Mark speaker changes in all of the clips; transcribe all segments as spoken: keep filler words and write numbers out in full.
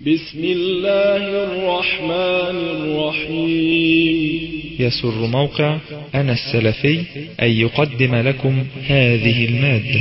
Speaker 1: بسم الله الرحمن الرحيم.
Speaker 2: يسر موقع أنا السلفي أن يقدم لكم هذه المادة.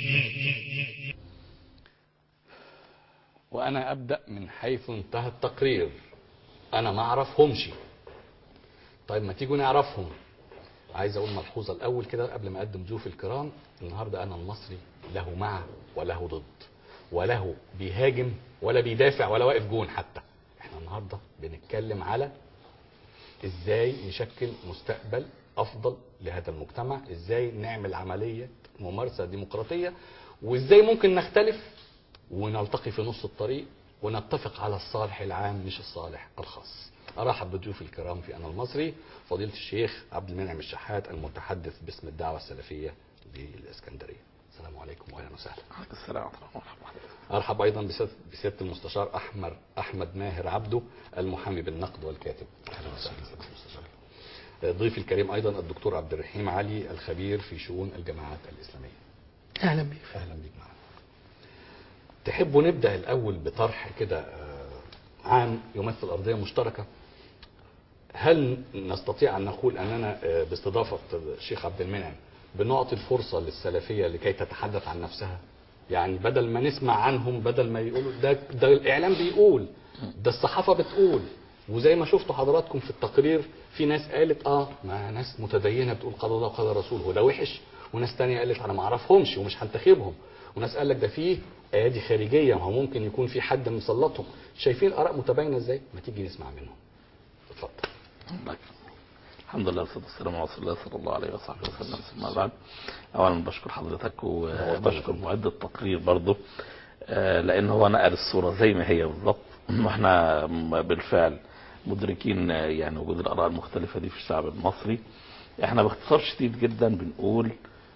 Speaker 3: وأنا أبدأ من حيث انتهى التقرير. أنا ما أعرفهمش. طيب ما تيجوا نعرفهم. عايز أقول ملحوظة الأول كده قبل ما أقدم ضيوف الكرام. النهاردة أنا المصري له مع وله ضد، وله بيهاجم ولا بيدافع ولا واقف جون حتى. احنا النهاردة بنتكلم على ازاي نشكل مستقبل افضل لهذا المجتمع، ازاي نعمل عملية ممارسة ديمقراطية، وازاي ممكن نختلف ونلتقي في نص الطريق ونتفق على الصالح العام مش الصالح الخاص. ارحب بضيوف الكرام في انا المصري، فضيلة الشيخ عبد المنعم الشحات المتحدث باسم الدعوة السلفية بالاسكندرية. السلام عليكم واهلا وسهلا.
Speaker 4: وعليكم السلام ورحمة الله وبركاته.
Speaker 3: ارحب ايضا بسيادة المستشار احمد احمد ماهر عبده المحامي بالنقد والكاتب. اهلا وسهلا سيادة المستشار. ضيف الكريم ايضا الدكتور عبد الرحيم علي الخبير في شؤون الجماعات الاسلامية.
Speaker 4: اهلا بك.
Speaker 3: اهلا بك معنا. تحبوا نبدا الاول بطرح كده عام يمثل ارضيه مشتركه؟ هل نستطيع ان نقول اننا باستضافه الشيخ عبد المنعم بنعطي الفرصه للسلفيه لكي تتحدث عن نفسها؟ يعني بدل ما نسمع عنهم، بدل ما يقولوا ده ده الاعلام بيقول، ده الصحافه بتقول، وزي ما شفتوا حضراتكم في التقرير في ناس قالت اه ما ناس متدينه بتقول قال الله وقال الرسول وده وحش، وناس تانية قالت انا ما اعرفهمش ومش هنتخبهم، وناس قال لك ده فيه ايادي خارجيه، ما هو ممكن يكون في حد مسلطهم. شايفين الاراء متباينه ازاي؟ ما تيجي نسمع منهم. اتفضل.
Speaker 4: الحمد لله والصلاه والسلام على رسول الله صلى الله عليه وصحبه وسلم. ثم بعد، اولا بشكر حضرتك وبشكر معد التقرير برضه، لان هو نقل الصوره زي ما هي بالظبط. واحنا بالفعل مدركين يعني وجود الاراء المختلفه دي في الشعب المصري. احنا باختصار شديد جدا بنقول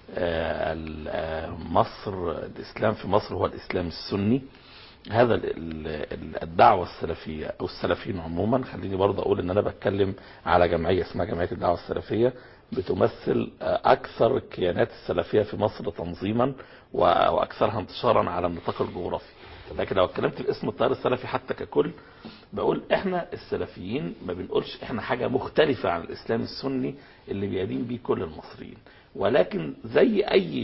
Speaker 4: مصر، الاسلام في مصر هو الاسلام السني. هذا الدعوة السلفية او السلفيين عموما، خليني برضه اقول ان انا بتكلم على جمعية اسمها جمعية الدعوة السلفية، بتمثل اكثر الكيانات السلفية في مصر تنظيما واكثرها انتشارا على النطاق الجغرافي. لكن لو اتكلمت باسم التيار السلفي حتى ككل، بقول احنا السلفيين ما بنقولش احنا حاجة مختلفة عن الاسلام السني اللي بيدين بيه كل المصريين، ولكن زي اي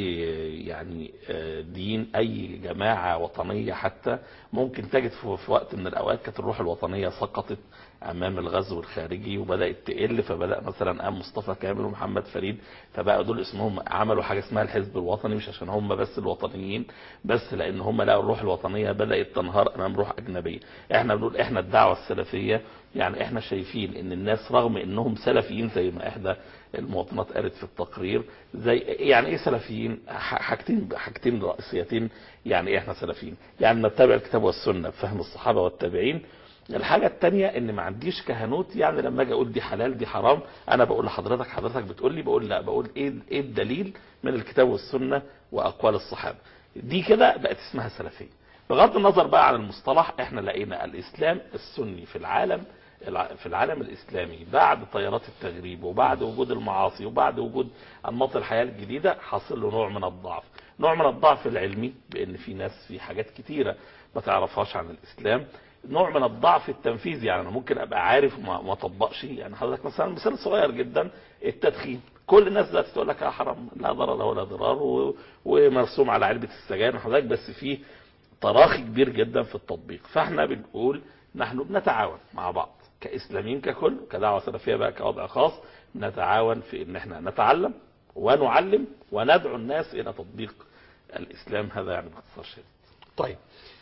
Speaker 4: يعني دين، اي جماعة وطنية حتى، ممكن تجد في وقت من الاوقات كانت الروح الوطنية سقطت امام الغزو الخارجي وبدأت تقل، فبدأ مثلا قام مصطفى كامل ومحمد فريد، فبقى دول اسمهم عملوا حاجة اسمها الحزب الوطني، مش عشان هم بس الوطنيين، بس لان هم لقوا الروح الوطنية بدأت تنهار امام روح اجنبية. احنا بنقول احنا الدعوة السلفية، يعني احنا شايفين ان الناس رغم انهم سلفيين زي ما احدى المواطنات قالت في التقرير، زي يعني ايه سلفيين؟ حاجتين حاجتين رئيسيتين. يعني ايه احنا سلفيين؟ يعني نتبع الكتاب والسنه بفهم الصحابه والتابعين. الحاجه الثانيه ان ما عنديش كهنوت، يعني لما اجي اقول دي حلال دي حرام انا بقول لحضرتك، حضرتك بتقول لي، بقول لا، بقول ايه ايه الدليل من الكتاب والسنه واقوال الصحابه. دي كده بقت اسمها سلفيه. بغض النظر بقى عن المصطلح، احنا لقينا الاسلام السني في العالم في العالم الإسلامي بعد تيارات التغريب وبعد وجود المعاصي وبعد وجود أنماط الحياة الجديدة حصل له نوع من الضعف، نوع من الضعف العلمي، بأن في ناس في حاجات كتيرة ما تعرفهاش عن الإسلام، نوع من الضعف التنفيذي. يعني أنا ممكن أبقى عارف وما أطبقش. يعني حضرتك مثلا مثال صغير جدا، التدخين، كل الناس دلوقتي تقول لك اه حرام، لا ضرر ولا ضرار، ومرسوم على علبة السجاير حضرتك، بس فيه تراخي كبير جدا في التطبيق. فاحنا بنقول نحن بنتعاون مع بعض كإسلاميين ككل، كدعوة سلفية بقى كوضع خاص، نتعاون في ان احنا نتعلم ونعلم وندعو الناس الى تطبيق الاسلام. هذا يعني باختصار شديد.
Speaker 3: طيب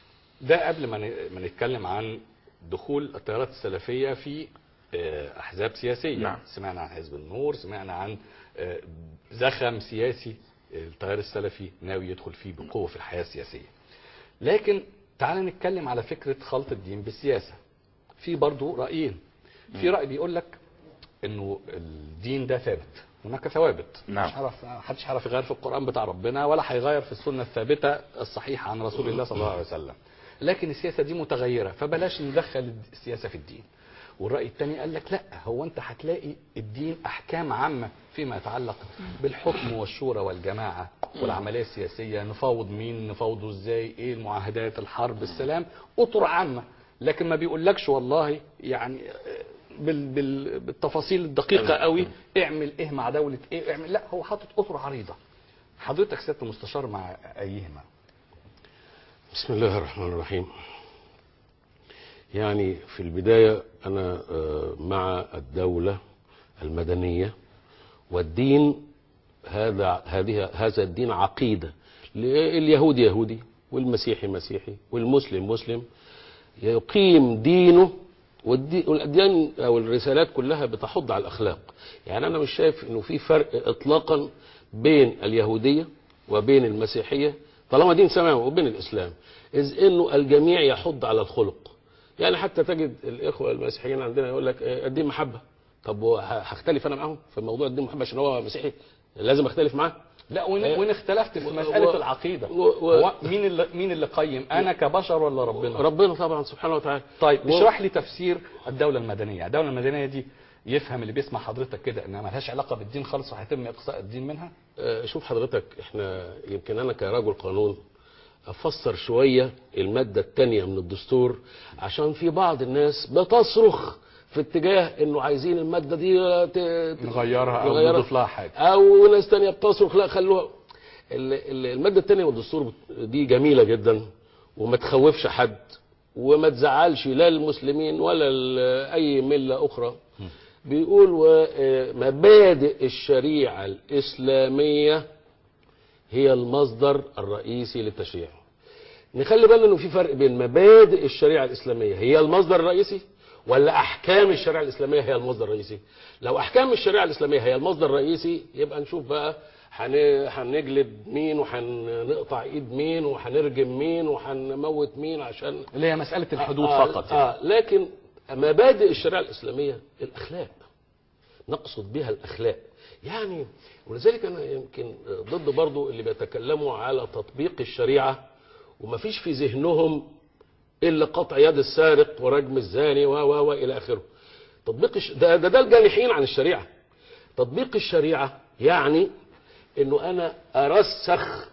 Speaker 3: ده قبل ما نتكلم عن دخول التيارات السلفية في احزاب سياسية.
Speaker 4: نعم.
Speaker 3: سمعنا عن حزب النور، سمعنا عن زخم سياسي التيار السلفي ناوي يدخل فيه بقوة في الحياة السياسية. لكن تعال نتكلم على فكرة خلط الدين بالسياسة. في برضو رأيين. في رأي بيقول لك انه الدين ده ثابت، هناك ثوابت.
Speaker 4: نعم.
Speaker 3: مش عارف حدش عارف يغير في القرآن بتاع ربنا، ولا هيغير في السنة الثابتة الصحيحة عن رسول الله صلى الله عليه وسلم. لكن السياسة دي متغيرة، فبلاش ندخل السياسة في الدين. والرأي الثاني قال لك لا، هو انت هتلاقي الدين احكام عامة فيما يتعلق بالحكم والشورى والجماعة والعملية السياسية، نفاوض مين، نفاوضه ازاي، ايه المعاهدات، الحرب، السلام، اطر عامة. لكن ما بيقولكش والله يعني بال بال بالتفاصيل الدقيقه قوي اعمل ايه مع دوله ايه اعمل، لا هو حاطط اطر عريضه. حضرتك سياده المستشار مع ايهما؟
Speaker 5: بسم الله الرحمن الرحيم. يعني في البداية أنا مع الدولة المدنية، والدين هذا هذه هذا الدين عقيدة. اليهودي يهودي والمسيحي مسيحي والمسلم مسلم، يقيم دينه، والأديان أو الرسالات كلها بتحض على الأخلاق. يعني أنا مش شايف إنه في فرق إطلاقا بين اليهودية وبين المسيحية طالما دين سماوي، وبين الإسلام، إذ إنه الجميع يحض على الخلق. يعني حتى تجد الإخوة المسيحيين عندنا يقول لك الدين محبة. طب هختلف أنا معاهم في موضوع الدين محبة عشان هو مسيحي لازم أختلف معاه؟
Speaker 3: لا، وين اختلفت في مسألة و... العقيدة و... و... مين اللي مين اللي قيم؟ أنا كبشر ولا ربنا؟
Speaker 5: ربنا طبعا سبحانه وتعالى.
Speaker 3: طيب و... اشرح لي تفسير الدولة المدنية. الدولة المدنية دي يفهم اللي بيسمع حضرتك كده انها مالهاش علاقة بالدين خالص وهيتم إقصاء الدين منها؟
Speaker 5: أه شوف حضرتك، احنا يمكن أنا كرجل قانون أفسر شوية المادة الثانية من الدستور، عشان في بعض الناس بتصرخ في اتجاه انه عايزين المادة دي
Speaker 3: نغيرها او نضيف لها حاجة،
Speaker 5: او ناس تانية بتصرخ لا خلوها. المادة الثانية من الدستور دي جميلة جدا وما تخوفش حد وما تزعلش لا المسلمين ولا اي ملة اخرى. بيقول مبادئ الشريعة الاسلامية هي المصدر الرئيسي للتشريع. نخلي بالنا انه في فرق بين مبادئ الشريعة الاسلامية هي المصدر الرئيسي ولا احكام الشريعة الاسلامية هي المصدر الرئيسي. لو احكام الشريعة الاسلامية هي المصدر الرئيسي يبقى نشوف بقى هنجلد مين وهنقطع ايد مين وهنرجم مين وهنموت مين، عشان
Speaker 3: اللي هي مسألة الحدود
Speaker 5: آه
Speaker 3: فقط.
Speaker 5: آه
Speaker 3: يعني.
Speaker 5: آه لكن مبادئ الشريعة الاسلامية الاخلاق، نقصد بها الاخلاق. يعني ولذلك انا يمكن ضد برضو اللي بيتكلموا على تطبيق الشريعة ومفيش في ذهنهم الا قطع يد السارق ورجم الزاني و و و الى اخره. تطبيق الش... ده, ده ده الجانحين عن الشريعة. تطبيق الشريعة يعني انه انا ارسخ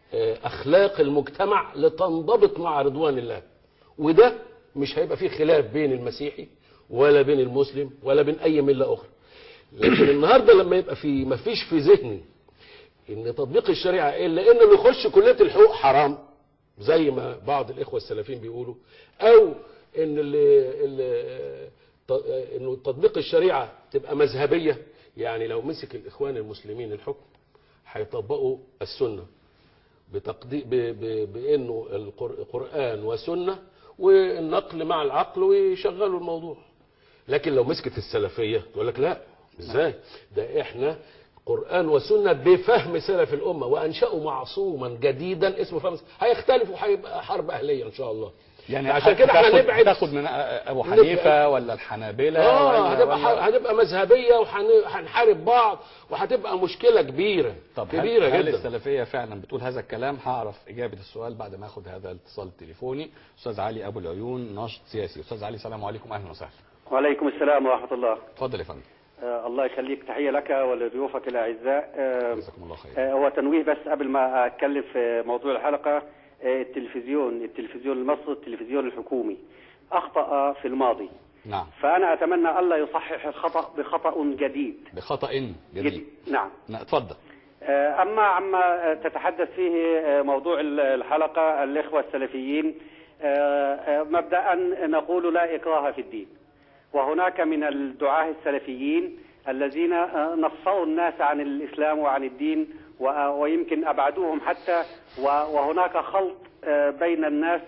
Speaker 5: اخلاق المجتمع لتنضبط مع رضوان الله، وده مش هيبقى فيه خلاف بين المسيحي ولا بين المسلم ولا بين اي ملة اخرى. لكن النهارده لما يبقى في ما فيش في ذهني ان تطبيق الشريعه الا انه يخش كليه الحقوق حرام زي ما بعض الاخوه السلفيين بيقولوا، او ان اللي اللي انه تطبيق الشريعه تبقى مذهبيه. يعني لو مسك الاخوان المسلمين الحكم هيطبقوا السنه بتقدير بانه القران وسنه والنقل مع العقل ويشغلوا الموضوع. لكن لو مسكت السلفيه تقول لك لا ازاي، ده احنا قرآن وسنة بفهم سلف الأمة وأنشأوا معصوما جديدا اسمه فهم، هيختلف وهيبقى حرب أهلية إن شاء الله.
Speaker 3: يعني عشان كده احنا نبعد تاخد من أبو حنيفة ولا الحنابلة
Speaker 5: اه هتبقى هتبقى مذهبية وهنحارب بعض وهتبقى مشكلة كبيرة.
Speaker 3: طب
Speaker 5: كبيرة
Speaker 3: هل,
Speaker 5: جدا.
Speaker 3: هل السلفية فعلا بتقول هذا الكلام؟ هعرف إجابة السؤال بعد ما أخد هذا الاتصال التليفوني. أستاذ علي أبو العيون ناشط سياسي. أستاذ علي السلام عليكم، أهلا وسهلا.
Speaker 6: وعليكم السلام ورحمة الله.
Speaker 3: اتفضل يا فندم.
Speaker 6: آه الله يخليك، تحية لك ولضيوفك الأعزاء.
Speaker 3: آه جزاكم الله خير.
Speaker 6: آه هو تنويه بس قبل ما أتكلم في موضوع الحلقة. آه التلفزيون التلفزيون المصري التلفزيون الحكومي أخطأ في الماضي.
Speaker 3: نعم.
Speaker 6: فأنا أتمنى ألا يصحح الخطأ بخطأ جديد.
Speaker 3: بخطأ جديد.
Speaker 6: جديد. نعم.
Speaker 3: نعم اتفضل.
Speaker 6: آه أما عما تتحدث فيه موضوع الحلقة الإخوة السلفيين، آه آه مبدأ نقول لا إكراه في الدين، وهناك من الدعاة السلفيين الذين نفصلوا الناس عن الإسلام وعن الدين ويمكن أبعدوهم حتى، وهناك خلط بين الناس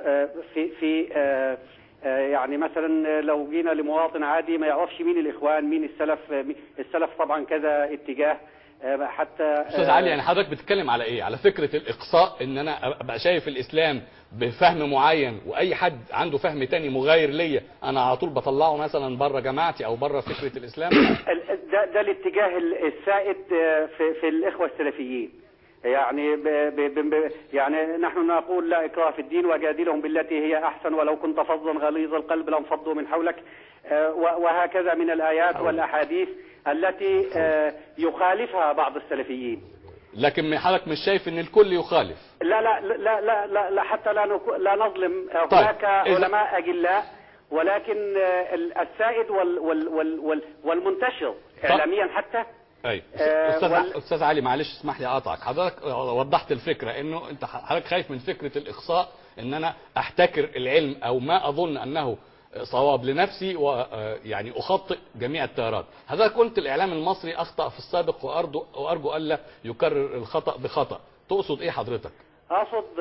Speaker 6: في في يعني مثلا لو جينا لمواطن عادي ما يعرفش مين الإخوان مين السلف. السلف طبعا كذا اتجاه حتى.
Speaker 3: أستاذ علي يعني حضرتك بتتكلم على إيه؟ على فكرة الإقصاء، إن أنا أبقى شايف الإسلام بفهم معين واي حد عنده فهم تاني مغاير ليا انا على طول بطلعه مثلا بره جماعتي او بره فكره الاسلام.
Speaker 6: ده, ده الاتجاه السائد في, في الاخوه السلفيين. يعني ب ب ب يعني نحن نقول لا اكراه في الدين وجادلهم بالتي هي احسن ولو كنت فظا غليظ القلب لانفضوا من حولك، وهكذا من الايات والاحاديث التي يخالفها بعض السلفيين.
Speaker 3: لكن حضرتك مش شايف ان الكل يخالف.
Speaker 6: لا لا لا لا لا, لا حتى لا نكو لا نظلم. هناك طيب. علماء أجلاء، ولكن السائد وال وال وال وال والمنتشر اعلاميا حتى.
Speaker 3: ايوه استاذ وال... استاذ علي معلش اسمح لي اقاطعك. حضرتك وضحت الفكره انه انت حضرتك خايف من فكره الاقصاء، ان انا احتكر العلم او ما اظن انه صواب لنفسي ويعني اخطئ جميع التيارات. حضرتك قلت الاعلام المصري اخطا في السابق وارجو وارجو الا يكرر الخطا بخطا. تقصد ايه حضرتك؟
Speaker 6: اقصد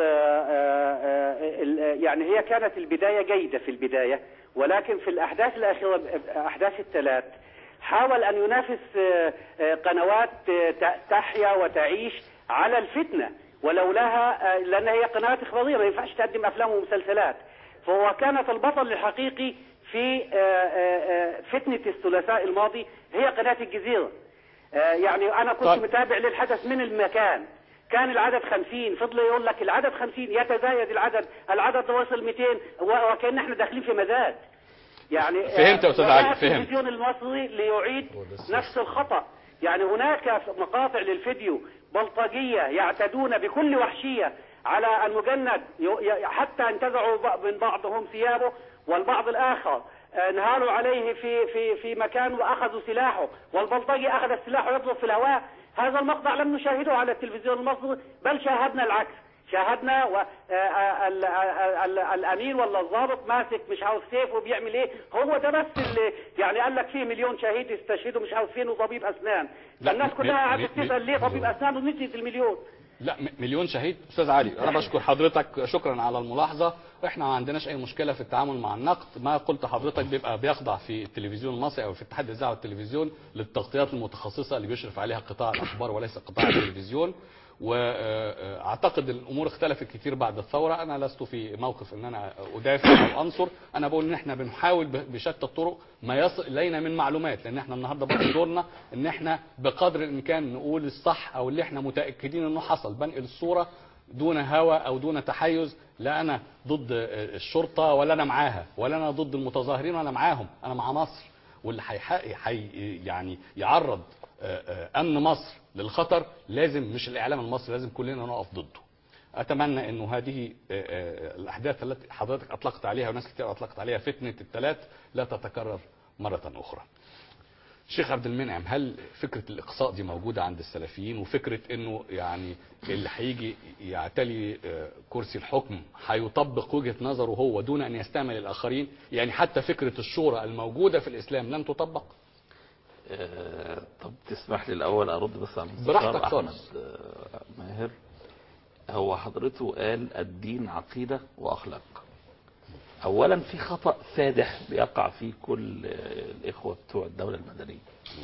Speaker 6: يعني هي كانت البدايه جيده في البدايه، ولكن في الاحداث الاخيره احداث الثلاث حاول ان ينافس قنوات تحيا وتعيش على الفتنه، ولولاها لان هي قنوات اخباريه ما ينفعش تقدم افلام ومسلسلات. فهو كانت البطل الحقيقي في فتنه الثلاثاء الماضي هي قناه الجزيره. يعني انا كنت طيب. متابع للحدث من المكان. كان العدد خمسين، فضل يقول لك العدد خمسين، يتزايد العدد، العدد وصل مئتين، وكأن احنا داخلين في مزاد. يعني
Speaker 3: فهمت يا استاذ علي، فهمت.
Speaker 6: التلفزيون المصري ليعيد نفس الخطأ. يعني هناك مقاطع للفيديو بلطجية يعتدون بكل وحشية على المجند، حتى انتزعوا من بعضهم ثيابه، والبعض الآخر انهالوا عليه في في في مكان واخذوا سلاحه، والبلطجي اخذ السلاح ويضرب في الهواء. هذا المقطع لم نشاهده على التلفزيون المصري، بل شاهدنا العكس. شاهدنا و... ال... ال... الامين ولا الضابط ماسك مش عارف سيف وبيعمل ايه. هو ده بس اللي يعني قال لك فيه مليون شهيد استشهدوا مش عارف فين وطبيب اسنان. الناس كلها قعدت تسال ليه طبيب اسنان ونسيت المليون.
Speaker 3: لا مليون شهيد. استاذ علي انا بشكر حضرتك شكرا على الملاحظه. احنا ما عندناش اي مشكله في التعامل مع النقد. ما قلت حضرتك بيبقى بيخضع في التلفزيون المصري او في اتحاد الاذاعه والتلفزيون للتغطيات المتخصصه اللي بيشرف عليها قطاع الاخبار وليس قطاع التلفزيون. واعتقد الامور اختلفت كتير بعد الثوره. انا لست في موقف ان انا ادافع او انصر، انا بقول ان احنا بنحاول بشتى الطرق ما يصل الينا من معلومات، لان احنا النهارده برضه دورنا ان احنا بقدر الامكان نقول الصح او اللي احنا متاكدين انه حصل. بنقل الصوره دون هوى او دون تحيز. لا انا ضد الشرطه ولا انا معاها، ولا انا ضد المتظاهرين ولا معاهم. انا مع مصر، واللي حي يعني يعرض امن مصر للخطر لازم مش الاعلام المصري، لازم كلنا نقف ضده. اتمنى انه هذه الاحداث التي حضرتك اطلقت عليها وناس كتير اطلقت عليها فتنه الثلاث لا تتكرر مره اخرى. شيخ عبد المنعم، هل فكره الاقصاء دي موجوده عند السلفيين؟ وفكره انه يعني اللي هيجي يعتلي كرسي الحكم هيطبق وجهه نظره هو دون ان يستعمل الاخرين؟ يعني حتى فكره الشورى الموجوده في الاسلام لن تطبق؟
Speaker 4: أه طب تسمح لي الاول ارد بس على
Speaker 3: براحتك
Speaker 4: احمد أه ماهر. هو حضرته قال الدين عقيده واخلاق. اولا في خطأ فادح بيقع فيه كل الاخوه بتوع الدوله المدنيه،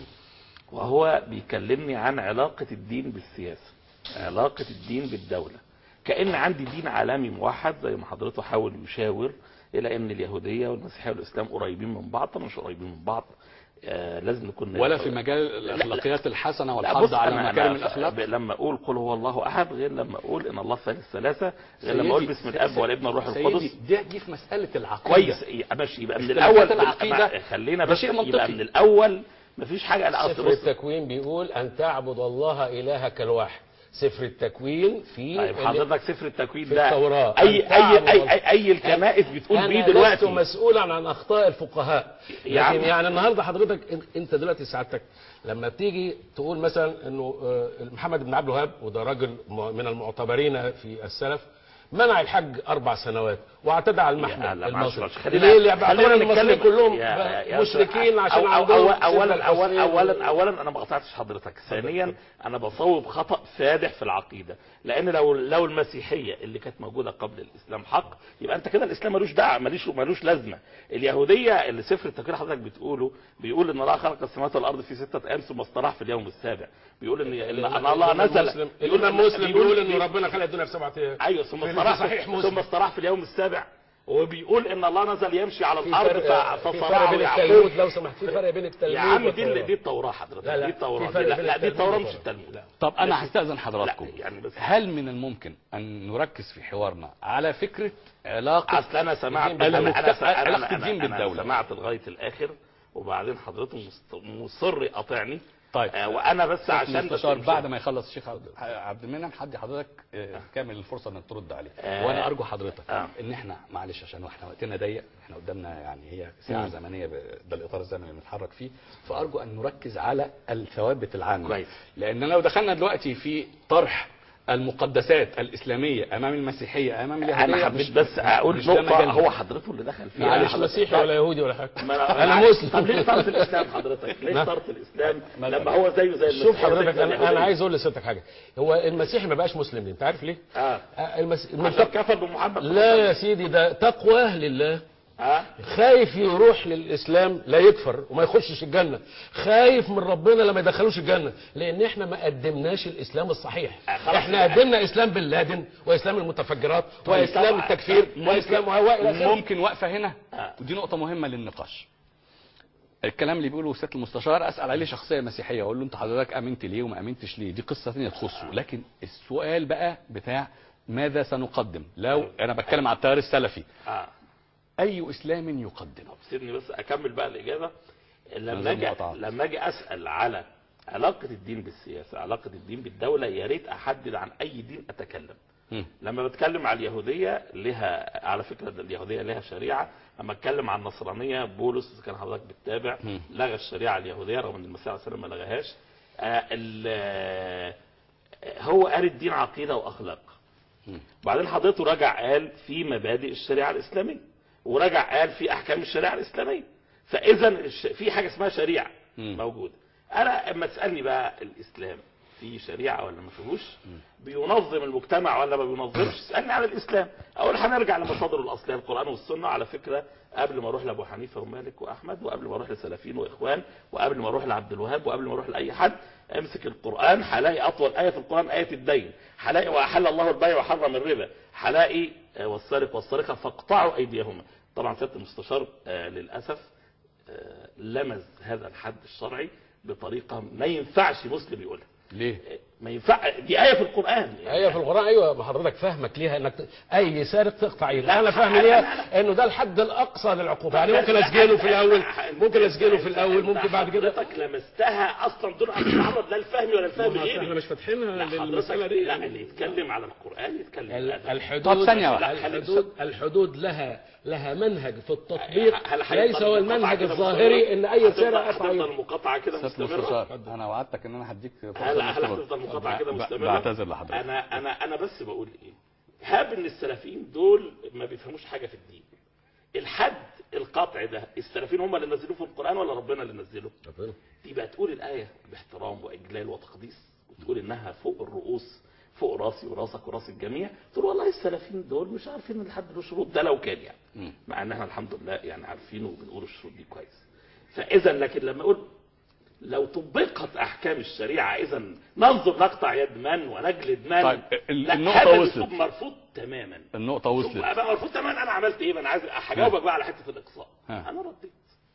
Speaker 4: وهو بيكلمني عن علاقه الدين بالسياسه، علاقه الدين بالدوله، كأن عندي دين عالمي موحد زي ما حضرته حاول يشاور الى ان اليهوديه والمسيحيه والاسلام قريبين من بعض. طبعا مش قريبين من بعض، آه لازم نكون
Speaker 3: ولا في مجال الاخلاقيات الحسنه والحض على مكارم الاخلاق.
Speaker 4: لما اقول قل هو الله احد غير لما اقول ان الله ثالث ثلاثه، غير لما اقول باسم الاب والابن والروح القدس.
Speaker 3: دي, دي في مساله العقيده
Speaker 4: كويس. ماشي، يبقى من الاول
Speaker 3: العقيده
Speaker 4: خلينا بس يبقى من الاول مفيش حاجه.
Speaker 5: سفر التكوين بيقول ان تعبد الله الهك الواحد. سفر التكوين في
Speaker 4: طيب حضرتك سفر التكوين
Speaker 5: في
Speaker 4: ده
Speaker 5: التوراة.
Speaker 4: اي اي اي, أي, أي الكنائس بتقول بيه دلوقتي.
Speaker 5: انا لست مسؤولا عن اخطاء الفقهاء، لكن يعني, يعني النهارده حضرتك انت دلوقتي سعادتك لما بتيجي تقول مثلا انه محمد بن عبد الوهاب، وده راجل من المعتبرين في السلف، منع الحج اربع سنوات واعتدى على المحمل المصري. ليه؟ اللي بيعتبروا المصريين كلهم مشركين عشان عندهم
Speaker 4: اولا اولا اولا اولا انا ما قطعتش حضرتك. ثانيا انا بصوب خطأ فادح في العقيده، لان لو لو المسيحيه اللي كانت موجوده قبل الاسلام حق، يبقى انت كده الاسلام ملوش دعوه، ملوش ملوش لازمه. اليهوديه اللي سفر التكوين حضرتك بتقوله بيقول ان الله خلق السماوات والارض في سته ايام ثم استراح في اليوم السابع. بيقول ان ان الله نزل،
Speaker 5: الامام مسلم بيقول ان ربنا خلق الدنيا في سبعه ايام.
Speaker 4: ايوه ثم استراح ثم استراح في اليوم السابع، وبيقول ان الله نزل يمشي على الارض
Speaker 5: فصرع ويعقوب. لو سمحت في فرق بين التلمود
Speaker 4: يا عم دي دي التوراة حضرتك. دي التوراة. لا, لا دي التوراة مش التلمود.
Speaker 3: طب انا هستأذن حضراتكم، يعني هل من الممكن ان نركز في حوارنا على فكرة علاقة
Speaker 4: اصل انا سمعت
Speaker 3: علاقة الدين بالدولة؟
Speaker 4: سمعت لغاية الاخر وبعدين حضرتك مصر قاطعني
Speaker 3: طيب
Speaker 4: آه وانا بس عشان
Speaker 3: المستشار بعد ما يخلص الشيخ عبد المنعم حد حضرتك آه كامل الفرصه انك ترد عليه.
Speaker 4: آه
Speaker 3: وانا ارجو حضرتك
Speaker 4: آه
Speaker 3: ان احنا معلش عشان احنا وقتنا ضيق، احنا قدامنا يعني هي ساعه زمنيه ده الاطار الزمني اللي بنتحرك فيه، فارجو ان نركز على الثوابت العامه
Speaker 4: كويس.
Speaker 3: لان لو دخلنا دلوقتي في طرح المقدسات الاسلاميه امام المسيحيه امام اليهوديه،
Speaker 4: انا حبيت بس اقول
Speaker 3: مش ده
Speaker 4: نقطه
Speaker 3: مجالنا.
Speaker 4: هو حضرته اللي دخل فيها.
Speaker 5: معلش مسيحي ولا يهودي ولا حاجه،
Speaker 4: انا
Speaker 5: انا مسلم.
Speaker 4: طب ليه اخترت الاسلام حضرتك؟ ليه اخترت الاسلام لما هو زيه زي المسيحي؟
Speaker 5: شوف حضرتك، انا انا عايز اقول لسيادتك حاجه. هو المسيحي ما بقاش مسلم ليه؟ انت عارف ليه؟
Speaker 4: اه
Speaker 5: المس...
Speaker 4: عشان كفر بمحمد.
Speaker 5: لا يا سيدي، ده تقوى لله.
Speaker 4: اه
Speaker 5: خايف يروح للاسلام لا يكفر وما يخشش الجنه، خايف من ربنا لما يدخلوش الجنه، لان احنا ما قدمناش الاسلام الصحيح. احنا قدمنا اسلام بن لادن واسلام المتفجرات واسلام التكفير واسلام وهواء.
Speaker 3: ممكن واقفه هنا ودي نقطه مهمه للنقاش. الكلام اللي بيقوله سياده المستشار اسال عليه شخصيه مسيحيه اقول له انت حضرتك امنت ليه وما امنتش ليه، دي قصه ثانيه تخصه. لكن السؤال بقى بتاع ماذا سنقدم؟ لو انا بتكلم على التيار السلفي
Speaker 4: اه
Speaker 3: اي اسلام يقدم؟
Speaker 4: سيبني بس اكمل بقى الاجابه. لما اجي لما اجي اسال على علاقه الدين بالسياسه، علاقه الدين بالدوله، يا ريت احدد عن اي دين اتكلم. م. لما بتكلم على اليهوديه لها، على فكره اليهوديه لها شريعه. لما اتكلم عن النصرانيه بولس كان حضرتك بتتابع لغى الشريعه اليهوديه رغم ان المسيح عليه السلام ما لغاهاش. آه هو قال الدين عقيده واخلاق. وبعدين حضرته رجع قال في مبادئ الشريعه الاسلاميه، ورجع قال في احكام الشريعه الاسلاميه. فاذا في حاجه اسمها شريعه موجوده. انا اما تسالني بقى الاسلام في شريعه ولا ما فيهوش، بينظم المجتمع ولا ما بينظمش، اسالني على الاسلام. اول هنرجع لمصادره الاصليه القران والسنه. على فكره قبل ما اروح لابو حنيفه ومالك واحمد، وقبل ما اروح لسلفيين واخوان، وقبل ما اروح لعبد الوهاب، وقبل ما اروح لاي حد، امسك القران هلاقي اطول ايه في القران ايه الدين، هلاقي واحل الله البيع وحرم الربا، هلاقي والسارق والسارقه فاقطعوا ايديهما. طبعا سياده المستشار آه للاسف آه لمز هذا الحد الشرعي بطريقه ما ينفعش مسلم يقولها.
Speaker 3: ليه؟
Speaker 4: ما ينفع، دي آية في القرآن.
Speaker 5: آية في القرآن، أيوة. ما حضرتك فاهمك ليها إنك أي سارق تقطع يده. أنا فاهم ليها إنه ده الحد الأقصى للعقوبة. يعني ممكن أسجله في الأول، ممكن أسجله في الأول، ممكن بعد كده.
Speaker 4: حضرتك لمستها أصلا دون أن تتعرض لا الفهم ولا الفهم غيري.
Speaker 5: إحنا مش فاتحينها للمسألة دي.
Speaker 4: لا، اللي يتكلم على القرآن يتكلم.
Speaker 5: الحدود
Speaker 3: طب ثانية واحدة.
Speaker 5: الحدود الحدود لها لها منهج في التطبيق، ليس هو المنهج الظاهري ان اي سارق قطع يده.
Speaker 4: المقاطعه كده مستمره.
Speaker 3: انا وعدتك ان انا هديك
Speaker 4: فرصه. هل هتفضل المقاطعه كده مستمره؟
Speaker 3: بعتذر لحضرتك.
Speaker 4: انا انا انا بس بقول ايه، هاب ان السلفيين دول ما بيفهموش حاجه في الدين. الحد القطع ده السلفيين هم اللي نزلوه في القران ولا ربنا اللي نزله؟ ربنا. تبقى تقول الايه باحترام واجلال وتقديس، وتقول انها فوق الرؤوس، فوق راسي وراسك وراس الجميع، تقول والله السلفيين دول مش عارفين ان الحد له شروط. ده لو كان يعني م. مع ان احنا الحمد لله يعني عارفينه وبنقول الشروط دي كويس. فاذا لكن لما اقول لو طبقت احكام الشريعه اذا ننظر نقطع يد من ونجلد من.
Speaker 3: طيب النقطه وصلت.
Speaker 4: مرفوض تماما.
Speaker 3: النقطه وصلت.
Speaker 4: مرفوض تماما. انا عملت ايه؟ انا عايز هجاوبك بقى على حته الاقصاء. انا رديت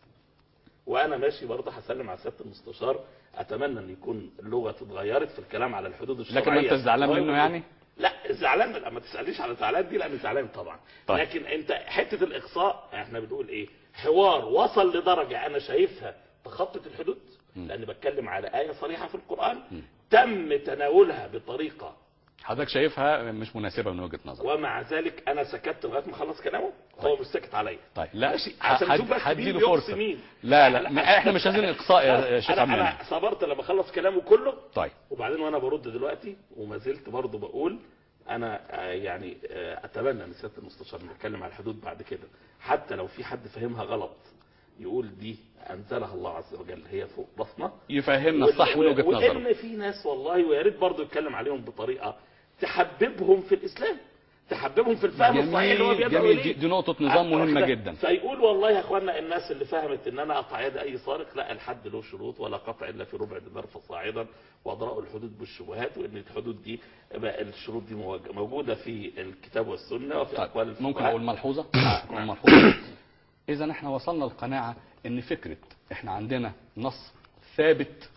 Speaker 4: وانا ماشي برضه هسلم على سياده المستشار. اتمنى ان يكون اللغه اتغيرت في الكلام على الحدود الشرعيه.
Speaker 3: لكن انت زعلان منه يعني؟
Speaker 4: لا زعلان، ما تسالنيش على زعلان دي لان زعلان طبعا. طيب. لكن انت حته الاقصاء احنا بنقول ايه؟ حوار وصل لدرجه انا شايفها تخطت الحدود، م. لان بتكلم على ايه صريحه في القران م. تم تناولها بطريقه
Speaker 3: حضرتك شايفها مش مناسبه من وجهه نظرك،
Speaker 4: ومع ذلك انا سكت لغايه ما خلص كلامه. هو مش ساكت عليا.
Speaker 3: طيب لا
Speaker 4: عشان نشوف بس مين بيقص مين.
Speaker 3: لا لا, لا احنا مش عايزين اقصاء يا شيخ
Speaker 4: انا, أنا صبرت لما خلص كلامه كله.
Speaker 3: طيب
Speaker 4: وبعدين وانا برد دلوقتي وما زلت برضه بقول انا يعني اتمنى ان سياده المستشار نتكلم على الحدود بعد كده، حتى لو في حد فهمها غلط يقول دي انزلها الله عز وجل هي فوق راسنا،
Speaker 3: يفهمنا الصح من وجهه نظره.
Speaker 4: وان في ناس والله ويا ريت برضه يتكلم عليهم بطريقه تحببهم في الاسلام، تحببهم في الفهم الصحيح اللي هو بيدعو اليه.
Speaker 3: دي نقطه نظام مهمه جدا.
Speaker 4: فيقول والله يا اخوانا الناس اللي فهمت ان انا اقطع يد اي سارق، لا الحد له شروط ولا قطع الا في ربع دينار فصاعدا، واضراء الحدود بالشبهات، وان الحدود دي الشروط دي موجوده في الكتاب والسنه وفي اقوال
Speaker 3: الفقهاء. ممكن اقول ملحوظه؟ ملحوظه. اذا احنا وصلنا للقناعه ان فكره احنا عندنا نص ثابت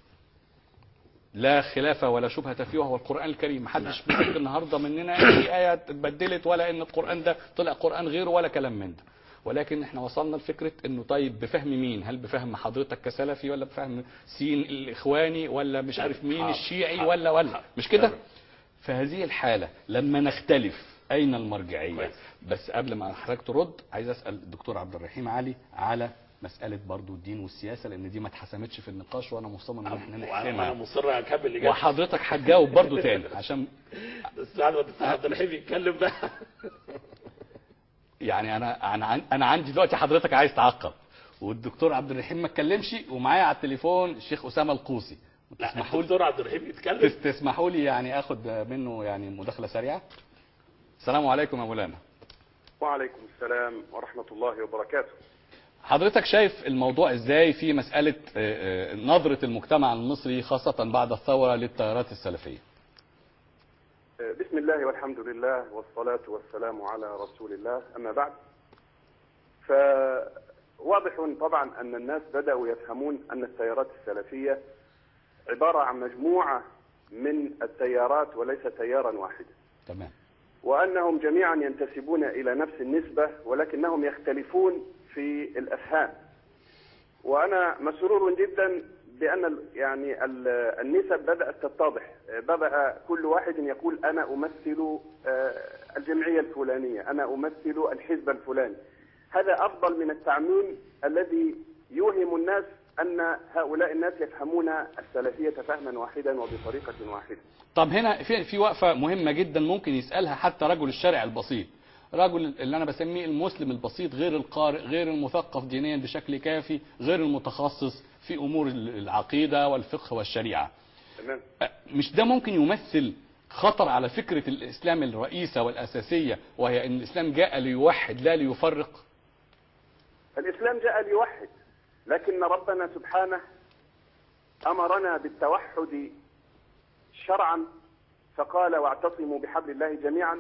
Speaker 3: لا خلاف ولا شبهة فيه وهو القرآن الكريم. محدش بيقول النهارده مننا ان في آية اتبدلت ولا ان القرآن ده طلع قرآن غيره ولا كلام من ده. ولكن احنا وصلنا لفكره انه طيب بفهم مين؟ هل بفهم حضرتك كسلفي ولا بفهم سين الاخواني ولا مش عارف مين الشيعي ولا ولا مش كده؟ في هذه الحاله لما نختلف اين المرجعيه؟ بس قبل ما حضرتك ترد عايز اسال الدكتور عبد الرحيم علي على مساله برضو الدين والسياسه، لان دي ما اتحسمتش في النقاش وانا مصمم ان احنا نحسمها.
Speaker 4: انا مصر اكمل الاجابه
Speaker 3: وحضرتك هتجاوب برضو تاني عشان
Speaker 4: بس بعد ما الدكتور عبد الرحيم يتكلم بقى.
Speaker 3: يعني انا انا انا عندي دلوقتي حضرتك عايز تعقب والدكتور عبد الرحيم ما اتكلمش، ومعايا على التليفون الشيخ اسامه القوسي.
Speaker 4: تسمحوا لي الدكتور عبد الرحيم يتكلم؟
Speaker 3: تسمحوا لي يعني اخد منه يعني مداخله سريعه؟ السلام عليكم يا مولانا.
Speaker 7: وعليكم السلام ورحمه الله وبركاته.
Speaker 3: حضرتك شايف الموضوع ازاي في مساله نظره المجتمع المصري خاصه بعد الثوره للتيارات السلفيه؟
Speaker 7: بسم الله والحمد لله والصلاة والسلام على رسول الله، أما بعد، فواضح طبعا أن الناس بدأوا يفهمون أن التيارات السلفية عبارة عن مجموعة من التيارات وليس تيارا واحدا.
Speaker 3: تمام.
Speaker 7: وأنهم جميعا ينتسبون إلى نفس النسبة ولكنهم يختلفون في الأفهام. وأنا مسرور جدا بأن يعني النسب بدأت تتضح، بدأ كل واحد يقول أنا أمثل الجمعية الفلانية، أنا أمثل الحزب الفلاني. هذا أفضل من التعميم الذي يوهم الناس أن هؤلاء الناس يفهمون السلفية فهما واحدا وبطريقة واحدة.
Speaker 3: طب هنا في في وقفة مهمة جدا ممكن يسألها حتى رجل الشارع البسيط، رجل اللي أنا بسميه المسلم البسيط، غير القارئ، غير المثقف دينيا بشكل كافي، غير المتخصص في أمور العقيدة والفقه والشريعة.
Speaker 7: تمام.
Speaker 3: مش ده ممكن يمثل خطر على فكرة الإسلام الرئيسة والأساسية، وهي أن الإسلام جاء ليوحد لا ليفرق؟
Speaker 7: الإسلام جاء ليوحد، لكن ربنا سبحانه أمرنا بالتوحد شرعا فقال واعتصموا بحبل الله جميعا،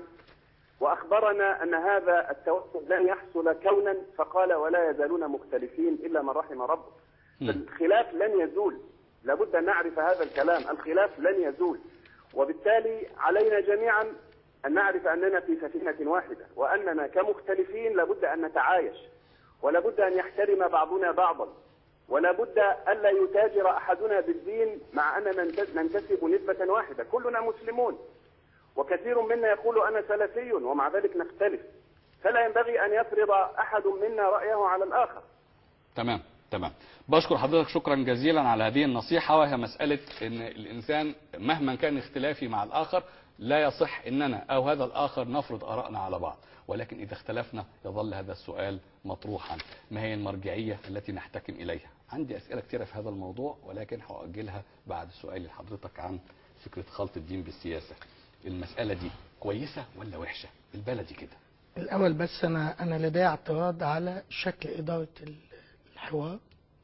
Speaker 7: وأخبرنا أن هذا التوحد لن يحصل كونا فقال ولا يزالون مختلفين إلا من رحم ربك. الخلاف لن يزول، لابد أن نعرف هذا الكلام، الخلاف لن يزول، وبالتالي علينا جميعا أن نعرف أننا في سفينة واحدة، وأننا كمختلفين لابد أن نتعايش، ولابد أن يحترم بعضنا بعضا، ولابد ألا يتاجر أحدنا بالدين مع أننا ننتسب نسبة واحدة. كلنا مسلمون، وكثير منا يقول أنا سلفي ومع ذلك نختلف، فلا ينبغي أن يفرض أحد منا رأيه على الآخر.
Speaker 3: تمام تمام. بشكر حضرتك شكرا جزيلا على هذه النصيحة، وهي مسألة أن الإنسان مهما كان اختلافي مع الآخر لا يصح أننا أو هذا الآخر نفرض آرائنا على بعض، ولكن إذا اختلفنا يظل هذا السؤال مطروحا: ما هي المرجعية التي نحتكم إليها؟ عندي أسئلة كثيرة في هذا الموضوع، ولكن هأجلها بعد سؤالي لحضرتك عن فكرة خلط الدين بالسياسة. المسألة دي كويسة ولا وحشة بالبلدي كده؟
Speaker 8: الأول بس أنا أنا لدي اعتراض على شكل إدارة الحوار.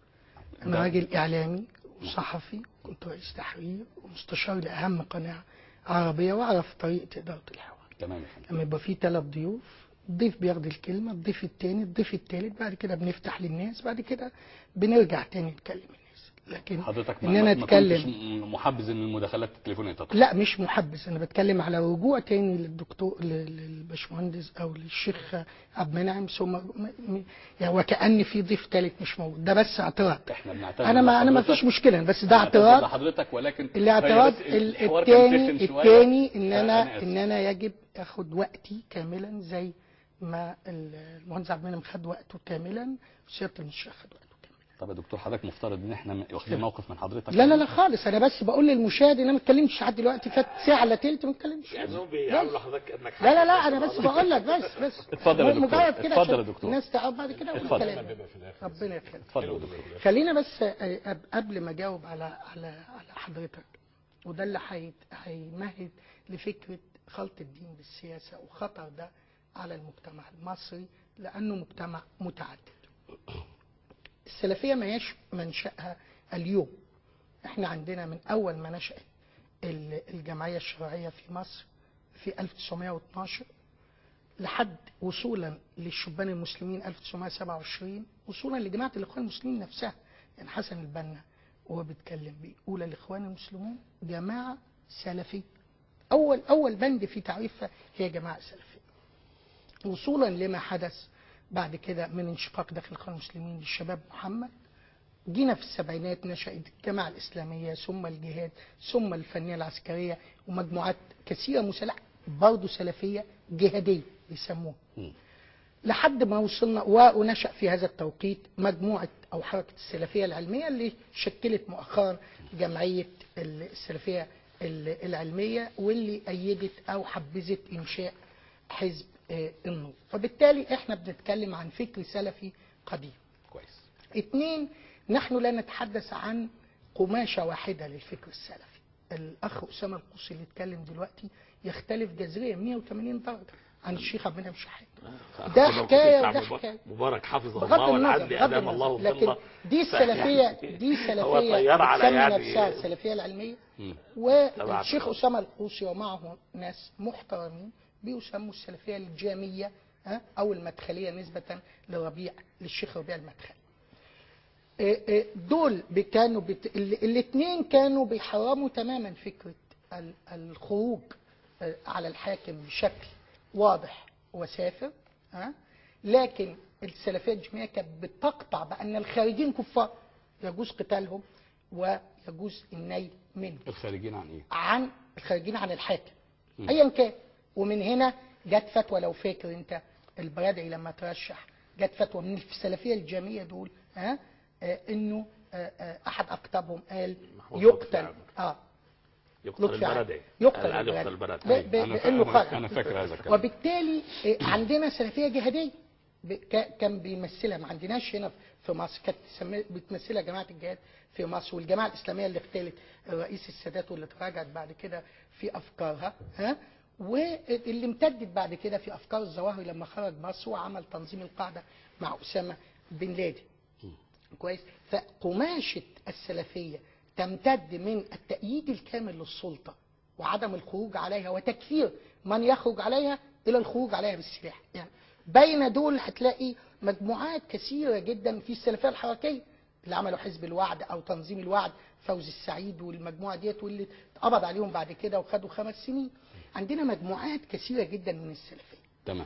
Speaker 8: أنا راجل إعلامي وصحفي، كنت رئيس تحرير ومستشار لأهم قناة عربية، وأعرف طريقة إدارة الحوار.
Speaker 3: تمام.
Speaker 8: لما يبقى في ثلاث ضيوف، الضيف بياخد الكلمة، الضيف الثاني، الضيف الثالث، بعد كده بنفتح للناس، بعد كده بنرجع تاني نتكلم الناس. لكن
Speaker 3: حضرتك
Speaker 8: ان انا اتكلم
Speaker 3: محبذ ان المداخلات التليفونيه تطلع.
Speaker 8: لا مش محبذ، انا بتكلم على رجوع تاني للدكتور للباشمهندس او للشيخ عبد المنعم، ثم يعني وكأن في ضيف ثالث مش موجود. ده بس اعتراض.
Speaker 3: احنا بنعتذر.
Speaker 8: انا ما انا ما فيش مشكله، بس ده اعتراض
Speaker 3: لحضرتك، ولكن
Speaker 8: الاعتراض الثاني الثاني ان انا ان انا يجب اخد وقتي كاملا زي ما المهندس عبد المنعم خد وقته كاملا وسياده المستشار خد وقته.
Speaker 3: طب يا دكتور حضرتك مفترض ان احنا واخدين موقف من حضرتك؟
Speaker 8: لا لا لا خالص، انا بس بقول للمشاهد ان انا ما اتكلمتش لحد دلوقتي، فات ساعه الا ثلث ما اتكلمتش.
Speaker 4: يعني بيعاملوا حضرتك انك
Speaker 8: لا لا لا انا بس بقول لك بس بس
Speaker 3: اتفضل يا دكتور.
Speaker 8: مجرد كده
Speaker 3: اتفضل يا دكتور.
Speaker 8: الناس تعرف بعد كده
Speaker 3: اتفضل.
Speaker 8: ربنا يخليك.
Speaker 3: اتفضل يا دكتور.
Speaker 8: خلينا بس قبل ما اجاوب على على على حضرتك، وده اللي هيمهد لفكره خلط الدين بالسياسه وخطر ده على المجتمع المصري، لانه مجتمع متعدد. السلفية ما هيش منشأها اليوم. احنا عندنا من اول ما نشأت الجمعية الشرعية في مصر في ألف وتسعمائة واثني عشر لحد وصولا للشبان المسلمين ألف وتسعمائة وسبعة وعشرين، وصولا لجماعة الاخوان المسلمين نفسها. يعني حسن البنا وهو بيتكلم بيقول الاخوان المسلمون جماعة سلفية. اول اول بند في تعريفها هي جماعة سلفية، وصولا لما حدث بعد كده من انشقاق داخل الاخوان المسلمين للشباب محمد. جينا في السبعينات نشأت الجماعة الإسلامية، ثم الجهاد، ثم الفنية العسكرية، ومجموعات كثيرة مسلحة برضه سلفية جهادية بيسموها. لحد ما وصلنا ونشأ في هذا التوقيت مجموعة أو حركة السلفية العلمية اللي شكلت مؤخرا جمعية السلفية العلمية، واللي أيدت أو حبذت إنشاء حزب النور. فبالتالي احنا بنتكلم عن فكر سلفي قديم.
Speaker 3: كويس.
Speaker 8: اثنين، نحن لا نتحدث عن قماشة واحدة للفكر السلفي. الأخ أسامة القوسي اللي اتكلم دلوقتي يختلف جذريا مئة وثمانين درجة عن الشيخ عبد المنعم شحات. ده حكاية وده حكاية.
Speaker 4: مبارك حفظه
Speaker 8: بغض
Speaker 4: الله
Speaker 8: النظر
Speaker 4: والعدل أدام الله في
Speaker 8: لكن
Speaker 4: الله.
Speaker 8: دي السلفية دي سلفية بتسمي
Speaker 4: يعني
Speaker 8: نفسها السلفية العلمية. والشيخ أسامة القوسي ومعه ناس محترمين بيسموا السلفية الجامية أو المدخلية نسبة لربيع للشيخ ربيع المدخلي. دول كانوا بت... الاثنين كانوا بيحرموا تماما فكرة الخروج على الحاكم بشكل واضح وسافر. ها؟ لكن السلفية الجامية كانت بتقطع بأن الخارجين كفار يجوز قتالهم ويجوز النيل منهم.
Speaker 3: الخارجين عن ايه؟
Speaker 8: عن الخارجين عن الحاكم ايا كان. ومن هنا جت فتوى، لو فاكر انت البرادعي لما ترشح، جت فتوى من السلفية الجامية دول ها آه انه آه آه احد اقطابهم قال يقتل اه
Speaker 4: يقتل البرادعي
Speaker 8: يقتل
Speaker 4: البرادعي
Speaker 8: بانه خرج.
Speaker 3: انا فاكر هذا الكلام.
Speaker 8: وبالتالي آه عندنا سلفية جهادية كان بيمثلها، ما عندناش هنا في مصر، كانت بتمثلها جماعة الجهاد في مصر، والجماعة الإسلامية اللي اختلت الرئيس السادات واللي تراجعت بعد كده في أفكارها، ها واللي امتدت بعد كده في أفكار الظواهري لما خرج مصر وعمل تنظيم القاعدة مع أسامة بن لادن. كويس. فقماشة السلفية تمتد من التأييد الكامل للسلطة وعدم الخروج عليها وتكفير من يخرج عليها إلى الخروج عليها بالسلاح. يعني بين دول هتلاقي مجموعات كثيرة جدا في السلفية الحركية اللي عملوا حزب الوعد أو تنظيم الوعد، فوزي السعيد والمجموعة ديت، واللي اتقبض عليهم بعد كده وخدوا خمس سنين. عندنا مجموعات كثيرة جدا من السلفية.
Speaker 3: تمام.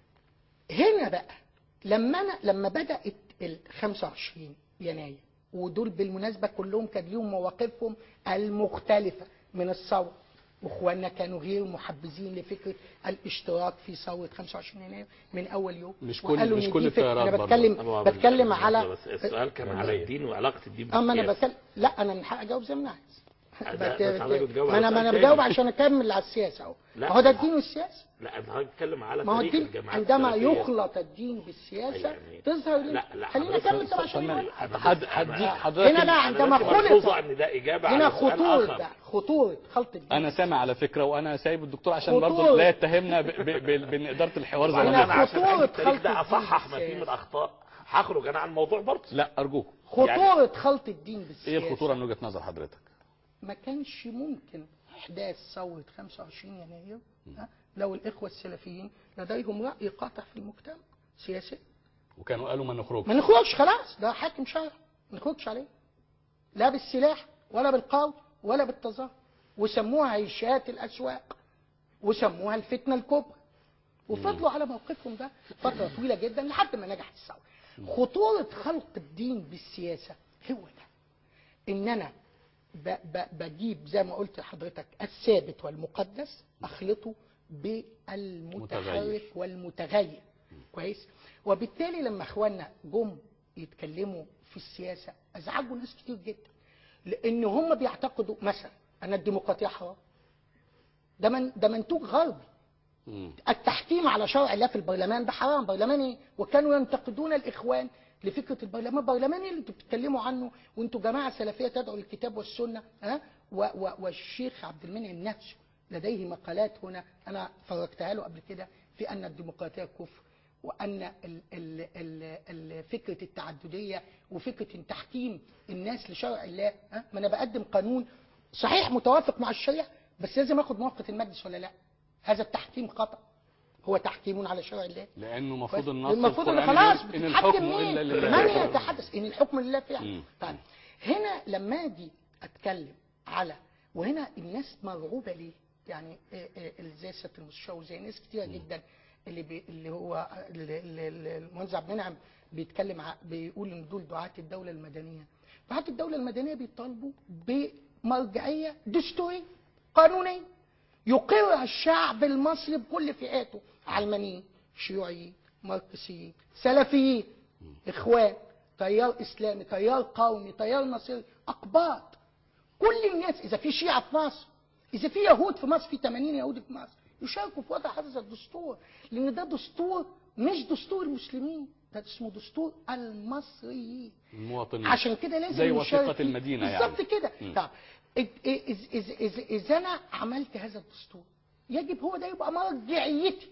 Speaker 8: هنا بقى لما أنا لما بدأت ال خمسة وعشرين يناير، ودول بالمناسبة كلهم كان ليهم مواقفهم المختلفة من الثورة، واخواننا كانوا غير محبذين لفكره الاشتراك في ثوره خمسة وعشرين يناير من اول يوم.
Speaker 3: مش كل مش كل التيارات.
Speaker 8: انا بتكلم بتكلم على
Speaker 4: بس السؤال كان على الدين وعلاقه الدين بالسياسه.
Speaker 8: اما انا بتكلم لا انا من حق اجاوب زي ما انا عايز.
Speaker 4: ما
Speaker 8: انا ما انا بجاوب عشان اكمل على السياسه اهو. هو ده الدين والسياسه.
Speaker 4: لا انا بتكلم على
Speaker 8: ما هو
Speaker 4: تاريخ
Speaker 8: الدين
Speaker 4: الجماعات
Speaker 8: عندما
Speaker 4: السلفية.
Speaker 8: يخلط الدين بالسياسه
Speaker 4: يعني
Speaker 8: تظهر لي.
Speaker 4: لا لا
Speaker 8: خلينا نكمل طبعا عشان
Speaker 3: حد هديك حضرتك
Speaker 8: هنا بقى عندما خلط
Speaker 4: ان ده اجابه
Speaker 8: هنا
Speaker 4: على سؤال
Speaker 8: خطوره
Speaker 4: آخر.
Speaker 8: بقى خطوره خلط الدين.
Speaker 3: انا سامع على فكره، وانا سايب الدكتور عشان
Speaker 8: خطورة.
Speaker 3: برضه لا يتهمنا ب- ب- ب- بان اداره الحوار زي ما
Speaker 8: هنا
Speaker 3: انا
Speaker 8: خطورة
Speaker 4: عشان التاريخ
Speaker 8: خلط
Speaker 4: ده اصحح ما
Speaker 8: الدين
Speaker 4: فيه من
Speaker 8: بالسياسة.
Speaker 4: اخطاء هخرج انا عن الموضوع برضه.
Speaker 3: لا ارجوك.
Speaker 8: خطوره خلط الدين بالسياسه.
Speaker 3: ايه الخطوره من وجهه نظر حضرتك؟
Speaker 8: ما كانش ممكن احداث ثوره خمسة وعشرين يناير لو الاخوه السلفيين لديهم راي قاطع في المجتمع سياسي.
Speaker 3: وكانوا قالوا ما نخرجش.
Speaker 8: ما نخرجش خلاص، ده حاكم شرعي ما نخرجش عليه، لا بالسلاح ولا بالقول ولا بالتظاهر، وسموها عيشات الاسواق وسموها الفتنه الكبرى، وفضلوا على موقفهم ده فتره طويله جدا لحد ما نجحت الثوره. خطوره خلط الدين بالسياسه هو ده، ان انا ب ب بجيب زي ما قلت لحضرتك الثابت والمقدس اخلطه بالمتحرك والمتغير. كويس. وبالتالي لما اخواننا جم يتكلموا في السياسه ازعجوا ناس كتير جدا، لان هم بيعتقدوا مثلا ان الديمقراطيه حرام. ده من ده منتوج غربي. التحكيم على شرع الله في البرلمان ده حرام. برلمان ايه؟ وكانوا ينتقدون الاخوان لفكره البرلمان. البرلمان اللي انتوا بتتكلموا عنه وانتوا جماعه سلفيه تدعو للكتاب والسنه، ها و و والشيخ عبد المنعم نفسه لديه مقالات هنا انا فرجتها له قبل كده في ان الديمقراطيه كفر، وان ال ال ال ال فكره التعدديه وفكره تحكيم الناس لشرع الله. ها ما انا بقدم قانون صحيح متوافق مع الشريعه بس لازم اخد موافقه المجلس ولا لا. هذا التحكيم خطأ، هو تحكيم على شرع الله،
Speaker 3: لانه المفروض النص
Speaker 8: المفروض ان
Speaker 3: القرآني
Speaker 8: خلاص
Speaker 3: ان الحكم الا لله.
Speaker 8: من يتحدث ان الحكم لله فعلا. طيب هنا لما اجي اتكلم على، وهنا الناس مرعوبه ليه؟ يعني زي سياده المستشار وزي ناس كتيره جدا اللي بي اللي هو اللي- اللي المهندس عبد المنعم بيتكلم ع- بيقول ان دول دعاة الدولة المدنية. دعاة الدولة المدنية بيطالبوا بمرجعية دستورية قانونية يقرها الشعب المصري بكل فئاته، علمانيين، شيوعيين، ماركسيين، سلفيين، اخوان، تيار اسلامي، تيار قومي، تيار نصيري، اقباط، كل الناس. اذا في شيعة في مصر، اذا في يهود في مصر، في ثمانين يهودي في مصر، يشاركوا في وضع هذا الدستور، لان ده دستور مش دستور المسلمين، ده اسمه دستور المصريين،
Speaker 3: المواطنين.
Speaker 8: عشان كده لازم
Speaker 3: زي
Speaker 8: نشارك
Speaker 3: وثيقة
Speaker 8: فيه.
Speaker 3: المدينة يعني.
Speaker 8: بالظبط كده.
Speaker 3: مم.
Speaker 8: طب إذ, إذ, إذ, إذ, إذا أنا عملت هذا الدستور يجب هو ده يبقى مرجعيتي،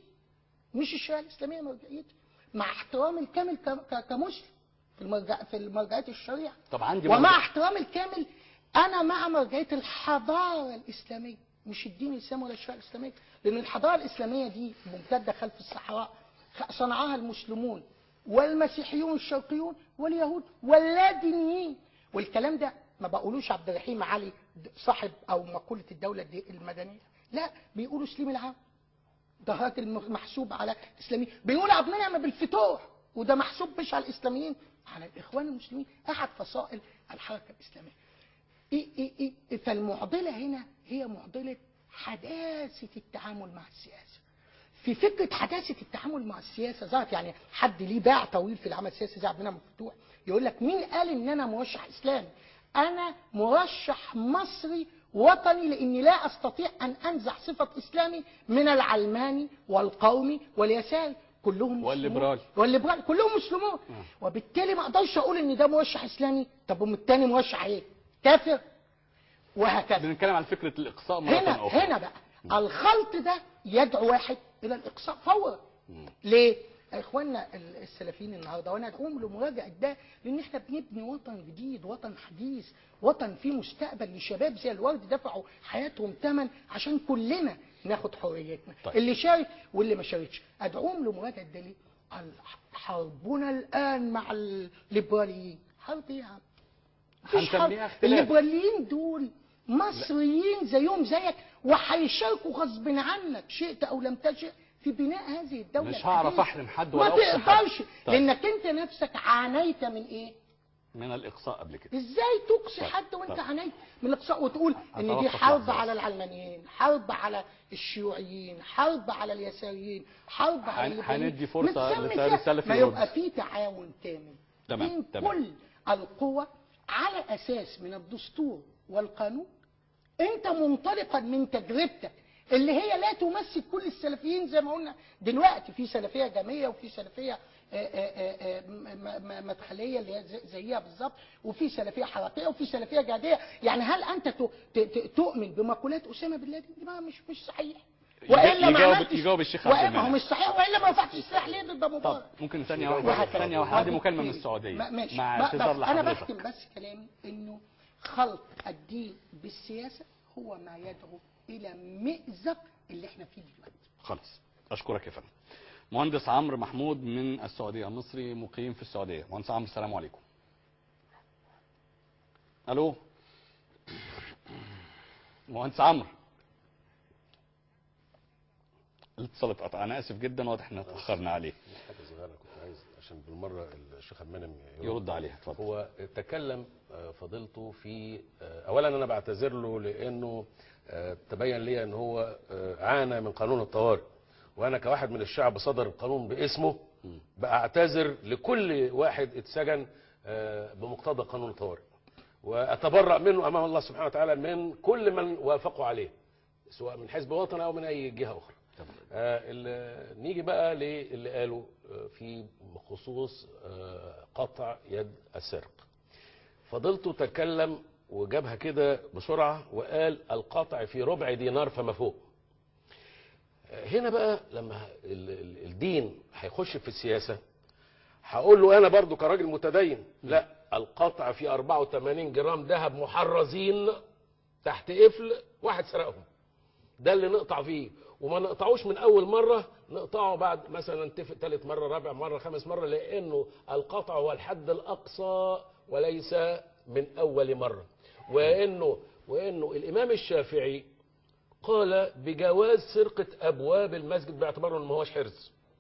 Speaker 8: مش الشريعة الإسلامية مرجعيتي، مع احترامي الكامل ك- ك- كمسلم في المرجع في مرجعية الشريعة.
Speaker 3: طب عندي
Speaker 8: ومع
Speaker 3: مرجع-
Speaker 8: احترامي الكامل أنا مع مرجعية الحضارة الإسلامية، مش الدين الإسلامي ولا الشريعة الإسلامية، لأن الحضارة الإسلامية دي ممتدة خلف الصحراء، صنعها المسلمون والمسيحيون الشرقيون واليهود واللادينيين. والكلام ده ما بقولوش عبد الرحيم علي صاحب او مقولة الدولة دي المدنية، لا، بيقولوا سليم العام، ده راجل محسوب على الاسلاميين، بيقول عبد المنعم بالفتوح، وده محسوب مش على الاسلاميين، على الاخوان المسلمين، احد فصائل الحركة الاسلامية. إيه إيه إيه فالمعضلة هنا هي معضلة حداثة التعامل مع السياسة. في فكرة حداثة التعامل مع السياسة ظهرت، يعني حد ليه باع طويل في العمل السياسي زي عبد المنعم مفتوح يقول لك مين قال ان انا مرشح اسلامي؟ انا مرشح مصري وطني، لاني لا استطيع ان انزع صفة اسلامي من العلماني والقومي واليساري، كلهم مسلمون
Speaker 3: والليبرال.
Speaker 8: والليبرال كلهم مسلمون، وبالتالي ما اقدرش اقول ان ده مرشح اسلامي، طب والتاني مرشح ايه؟ كافر، وهكذا.
Speaker 3: بنتكلم عن فكرة الإقصاء مرة
Speaker 8: هنا
Speaker 3: أخرى.
Speaker 8: هنا بقى الخلط ده يدعو واحد الى الاقصاء فورا. ليه؟ يا اخواننا السلفيين النهارده، وانا ادعوهم لمراجعه ده، لان احنا بنبني وطن جديد، وطن حديث، وطن فيه مستقبل لشباب زي الورد دفعوا حياتهم ثمن عشان كلنا ناخد حريتنا.
Speaker 3: طيب.
Speaker 8: اللي شارك واللي ما شاركش، ادعوهم لمراجعه ده. ليه؟ حربنا الان مع الليبراليين، حرب ايه يا عم؟ مفيش حرب.
Speaker 3: هنسميها اختلاف.
Speaker 8: الليبراليين دول مصريين زيهم زيك، وهيشاركوا غصب عنك شئت او لم تشئ في بناء هذه الدولة.
Speaker 3: مش هعرف
Speaker 8: الحديثة.
Speaker 3: أحرم حد
Speaker 8: ما
Speaker 3: ولا أقصي حد.
Speaker 8: تقدرش،
Speaker 3: طيب.
Speaker 8: لانك انت نفسك عانيت من ايه؟
Speaker 3: من الإقصاء قبل كده.
Speaker 8: ازاي تقصي
Speaker 3: طيب.
Speaker 8: حد وانت
Speaker 3: طيب.
Speaker 8: عانيت من الاقصاء وتقول ان دي
Speaker 3: هتوقف
Speaker 8: حرب
Speaker 3: لحظة
Speaker 8: على
Speaker 3: بس.
Speaker 8: العلمانيين، حرب على الشيوعيين، حرب على اليساريين، حرب على
Speaker 3: هن-
Speaker 8: الليبراليين.
Speaker 3: هندي فرصة
Speaker 8: ما تسمي
Speaker 3: للتيار
Speaker 8: كده.
Speaker 3: السلفي
Speaker 8: ما
Speaker 3: يرد.
Speaker 8: يبقى في تعاون كامل
Speaker 3: تمام،
Speaker 8: بين
Speaker 3: تمام.
Speaker 8: كل القوى على اساس من الدستور والقانون. انت منطلقا من تجربتك اللي هي لا تمثل كل السلفيين، زي ما قلنا دلوقتي في سلفيه جاميه وفي سلفيه آه، آه، آه، م- م- مدخليه اللي هي زي- زيها بالظبط، وفي سلفيه حركيه وفي سلفيه جهاديه. يعني هل انت ت- ت- ت- تؤمن بمقولات اسامه بن لادن؟ دي ما مش مش صحيح. والا ما
Speaker 3: يجاوب-
Speaker 8: عملتش،
Speaker 3: يجاوب الشيخ عبد
Speaker 8: وإلا- ما هو
Speaker 3: المنعم.
Speaker 8: مش صحيح، والا ما رفعتش السلاح ليه ضد ابو
Speaker 3: طب
Speaker 8: بكر؟
Speaker 3: ممكن ثانية واحدة
Speaker 8: وهكذا.
Speaker 3: ثانية واحدة عندي مكالمة من
Speaker 8: وبالتالي-
Speaker 3: السعودية
Speaker 8: ما- ماشي.
Speaker 3: مع
Speaker 8: ما-
Speaker 3: اعتذار
Speaker 8: بس انا
Speaker 3: لحضرتك.
Speaker 8: بختم بس كلامي انه خلط الدين بالسياسه هو ما يدعو الى مأزق اللي احنا فيه دلوقتي.
Speaker 3: خلاص، أشكرك يا فندم. مهندس عمرو محمود من السعودية، مصري مقيم في السعودية. مهندس عمرو السلام عليكم. ألو مهندس عمرو، الاتصال اتقطع، أنا آسف جدا، واضح إن اتأخرنا عليه.
Speaker 5: حاجه صغيره كنت عايز عشان بالمره الشيخ عبد المنعم
Speaker 3: يرد عليها، اتفضل.
Speaker 5: هو تكلم آه، فضيلته في آه، اولا انا بعتذر له لانه آه، تبين لي ان هو آه، عانى من قانون الطوارئ، وانا كواحد من الشعب صدر القانون باسمه بعتذر لكل واحد اتسجن آه، بمقتضى قانون الطوارئ، واتبرأ منه امام الله سبحانه وتعالى من كل من وافقوا عليه، سواء من حزب وطني او من اي جهه اخرى. آه ال- نيجي بقى للي قالوا آه، في خصوص آه، قطع يد السارق. فضلته تكلم وجابها كده بسرعة وقال القطع في ربع دينار فما فوق. آه، هنا بقى لما ال- ال- الدين هيخش في السياسة هقول له انا برضو كراجل متدين، لا، القطع في أربعة وثمانين جرام ذهب محرزين تحت قفل واحد سرقهم، ده اللي نقطع فيه، وما نقطعوش من اول مره، نقطعه بعد مثلا نتفق ثالث مره رابع مره خامس مره، لانه القطع هو الحد الاقصى وليس من اول مره. وانه وانه الامام الشافعي قال بجواز سرقه ابواب المسجد باعتباره انه ما هوش حرز.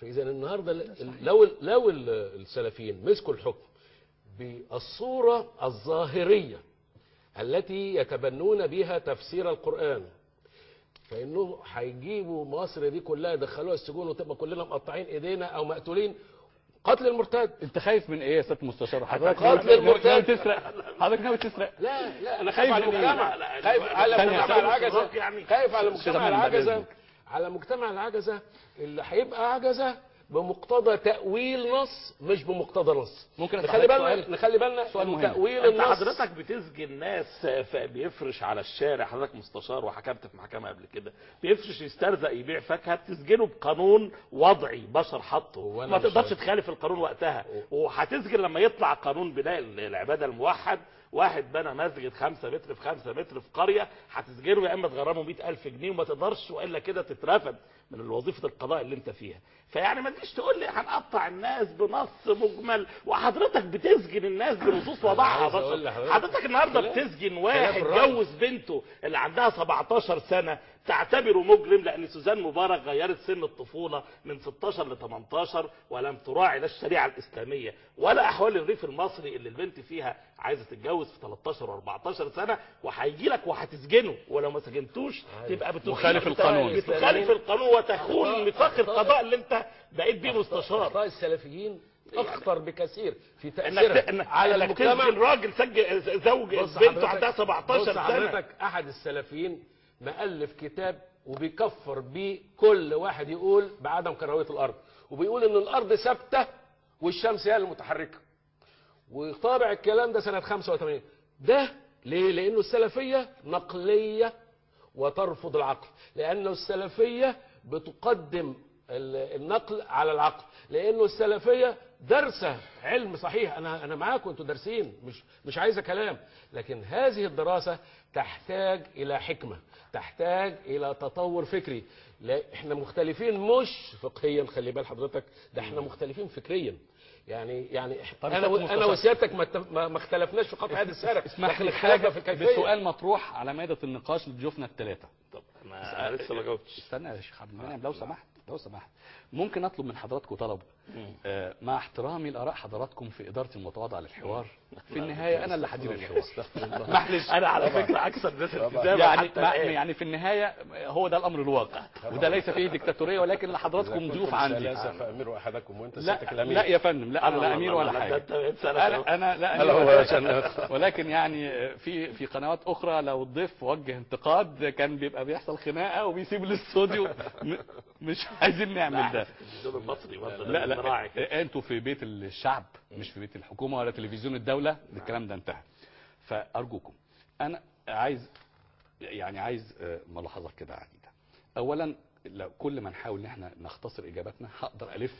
Speaker 5: فاذا النهارده لو لو السلفيين مسكوا الحكم بالصوره الظاهريه التي يتبنون بها تفسير القرآن، فإنه هيجيبوا مصر دي كلها يدخلوها السجون وتبقى كلنا مقطعين ايدينا او مقتولين. قتل المرتد.
Speaker 9: انت خايف من ايه يا سياده المستشار؟ حضرتك
Speaker 5: قتل المرتد.
Speaker 9: ناوي تسرق؟ حضرتك ناوي تسرق؟
Speaker 5: لا لا انا خايف على المجتمع،
Speaker 9: إيه؟
Speaker 5: خايف على مجتمع العجزه، خايف على مجتمع العجزه،
Speaker 9: يعني.
Speaker 5: على مجتمع العجزه اللي هيبقى عجزه بمقتضى تأويل نص مش بمقتضى نص.
Speaker 4: ممكن
Speaker 5: نخلي بالنا نخلي بالنا تأويل
Speaker 4: انت
Speaker 5: النص.
Speaker 4: حضرتك بتسجن ناس بيفرش على الشارع، حضرتك مستشار وحكمت في محكمه قبل كده، بيفرش يسترزق يبيع فاكهه، بتسجنه بقانون وضعي بشر حطه، ما تقدرش تخالف القانون وقتها، وهتسجن لما يطلع قانون بناء العباده الموحد، واحد بنى مسجد خمسة متر في خمسة متر في قريه، هتسجنه يا اما تغرمه مئة ألف جنيه وما تقدرش، والا كده تترفد من وظيفه القضاء اللي انت فيها. فيعني ما تجيش تقول لي هنقطع الناس بنص مجمل وحضرتك بتسجن الناس بنصوص وضعها بشر. حضرتك النهارده بتسجن واحد جوز بنته اللي عندها سبعتاشر سنه تعتبره مجرم لان سوزان مبارك غيرت سن الطفوله من ستاشر ل تمنتاشر ولم تراعي لا الشريعه الاسلاميه ولا احوال الريف المصري اللي البنت فيها عايزه تتجوز في تلتاشر واربعتاشر سنه، وهيجي لك وهتسجنه، ولو ما سجنتوش تبقى
Speaker 9: مخالف القانون،
Speaker 4: بتخالف القانون وتخون ميثاق القضاء اللي انت بقيت بيه مستشار.
Speaker 5: اخطاء السلفيين اخطر بكثير في تاثيرها على
Speaker 4: انك
Speaker 5: المجتمع.
Speaker 4: تسجن راجل سجل زوج بنته عندها سبعتاشر سنه.
Speaker 5: حضرتك احد السلفيين مؤلف كتاب وبيكفر بيه كل واحد يقول بعدم كرويه الارض، وبيقول ان الارض ثابته والشمس هي المتحركه، وطابع الكلام ده سنه خمسة وثمانين. ده ليه؟ لانه السلفيه نقليه وترفض العقل، لانه السلفيه بتقدم النقل على العقل، لانه السلفيه درسه علم صحيح. انا انا معاكم انتوا دارسين، مش مش عايزه كلام، لكن هذه الدراسه تحتاج الى حكمه، تحتاج الى تطور فكري. لا احنا مختلفين مش فقهيا، خلي بال حضرتك، ده احنا مختلفين فكريا. يعني يعني انا و... انا وسيادتك ما ما اختلفناش في قطع يد السارق،
Speaker 9: اسمح لي حاجه في الكيفيه. بسؤال مطروح على مائده النقاش لضيوفنا الثلاثه.
Speaker 4: طب انا لسه ما جاوبتش.
Speaker 9: استنى يا شيخ عبد المنعم لو سمحت لو سمحت ممكن اطلب من حضراتكم طلب؟ آه مع احترامي لاراء حضراتكم في ادارتي المتواضعه للحوار، في النهايه انا اللي هدير الحوار.
Speaker 4: معلش انا على فكره اكثر الناس التزاما
Speaker 9: يعني يعني في النهايه هو ده الامر الواقع، وده ليس فيه ديكتاتوريه، ولكن لحضراتكم ضيوف عندي.
Speaker 5: لا فامير احدكم وانت
Speaker 9: لا
Speaker 5: سيادتك الامير.
Speaker 9: لا يا فندم، لا انا لا امير ولا حاجه. انا انا لا امير ولا حاجه، ولكن يعني في في قنوات اخرى لو الضيف وجه انتقاد كان بيبقى بيحصل خناقه وبيسيب الاستوديو. مش عايزين نعمل ده. لا لا انتوا في بيت الشعب مش في بيت الحكومه ولا تلفزيون الدوله، الكلام ده انتهى. فارجوكم انا عايز يعني عايز ملاحظه كده عديده. اولا لو كل ما نحاول ان احنا نختصر اجاباتنا هقدر الف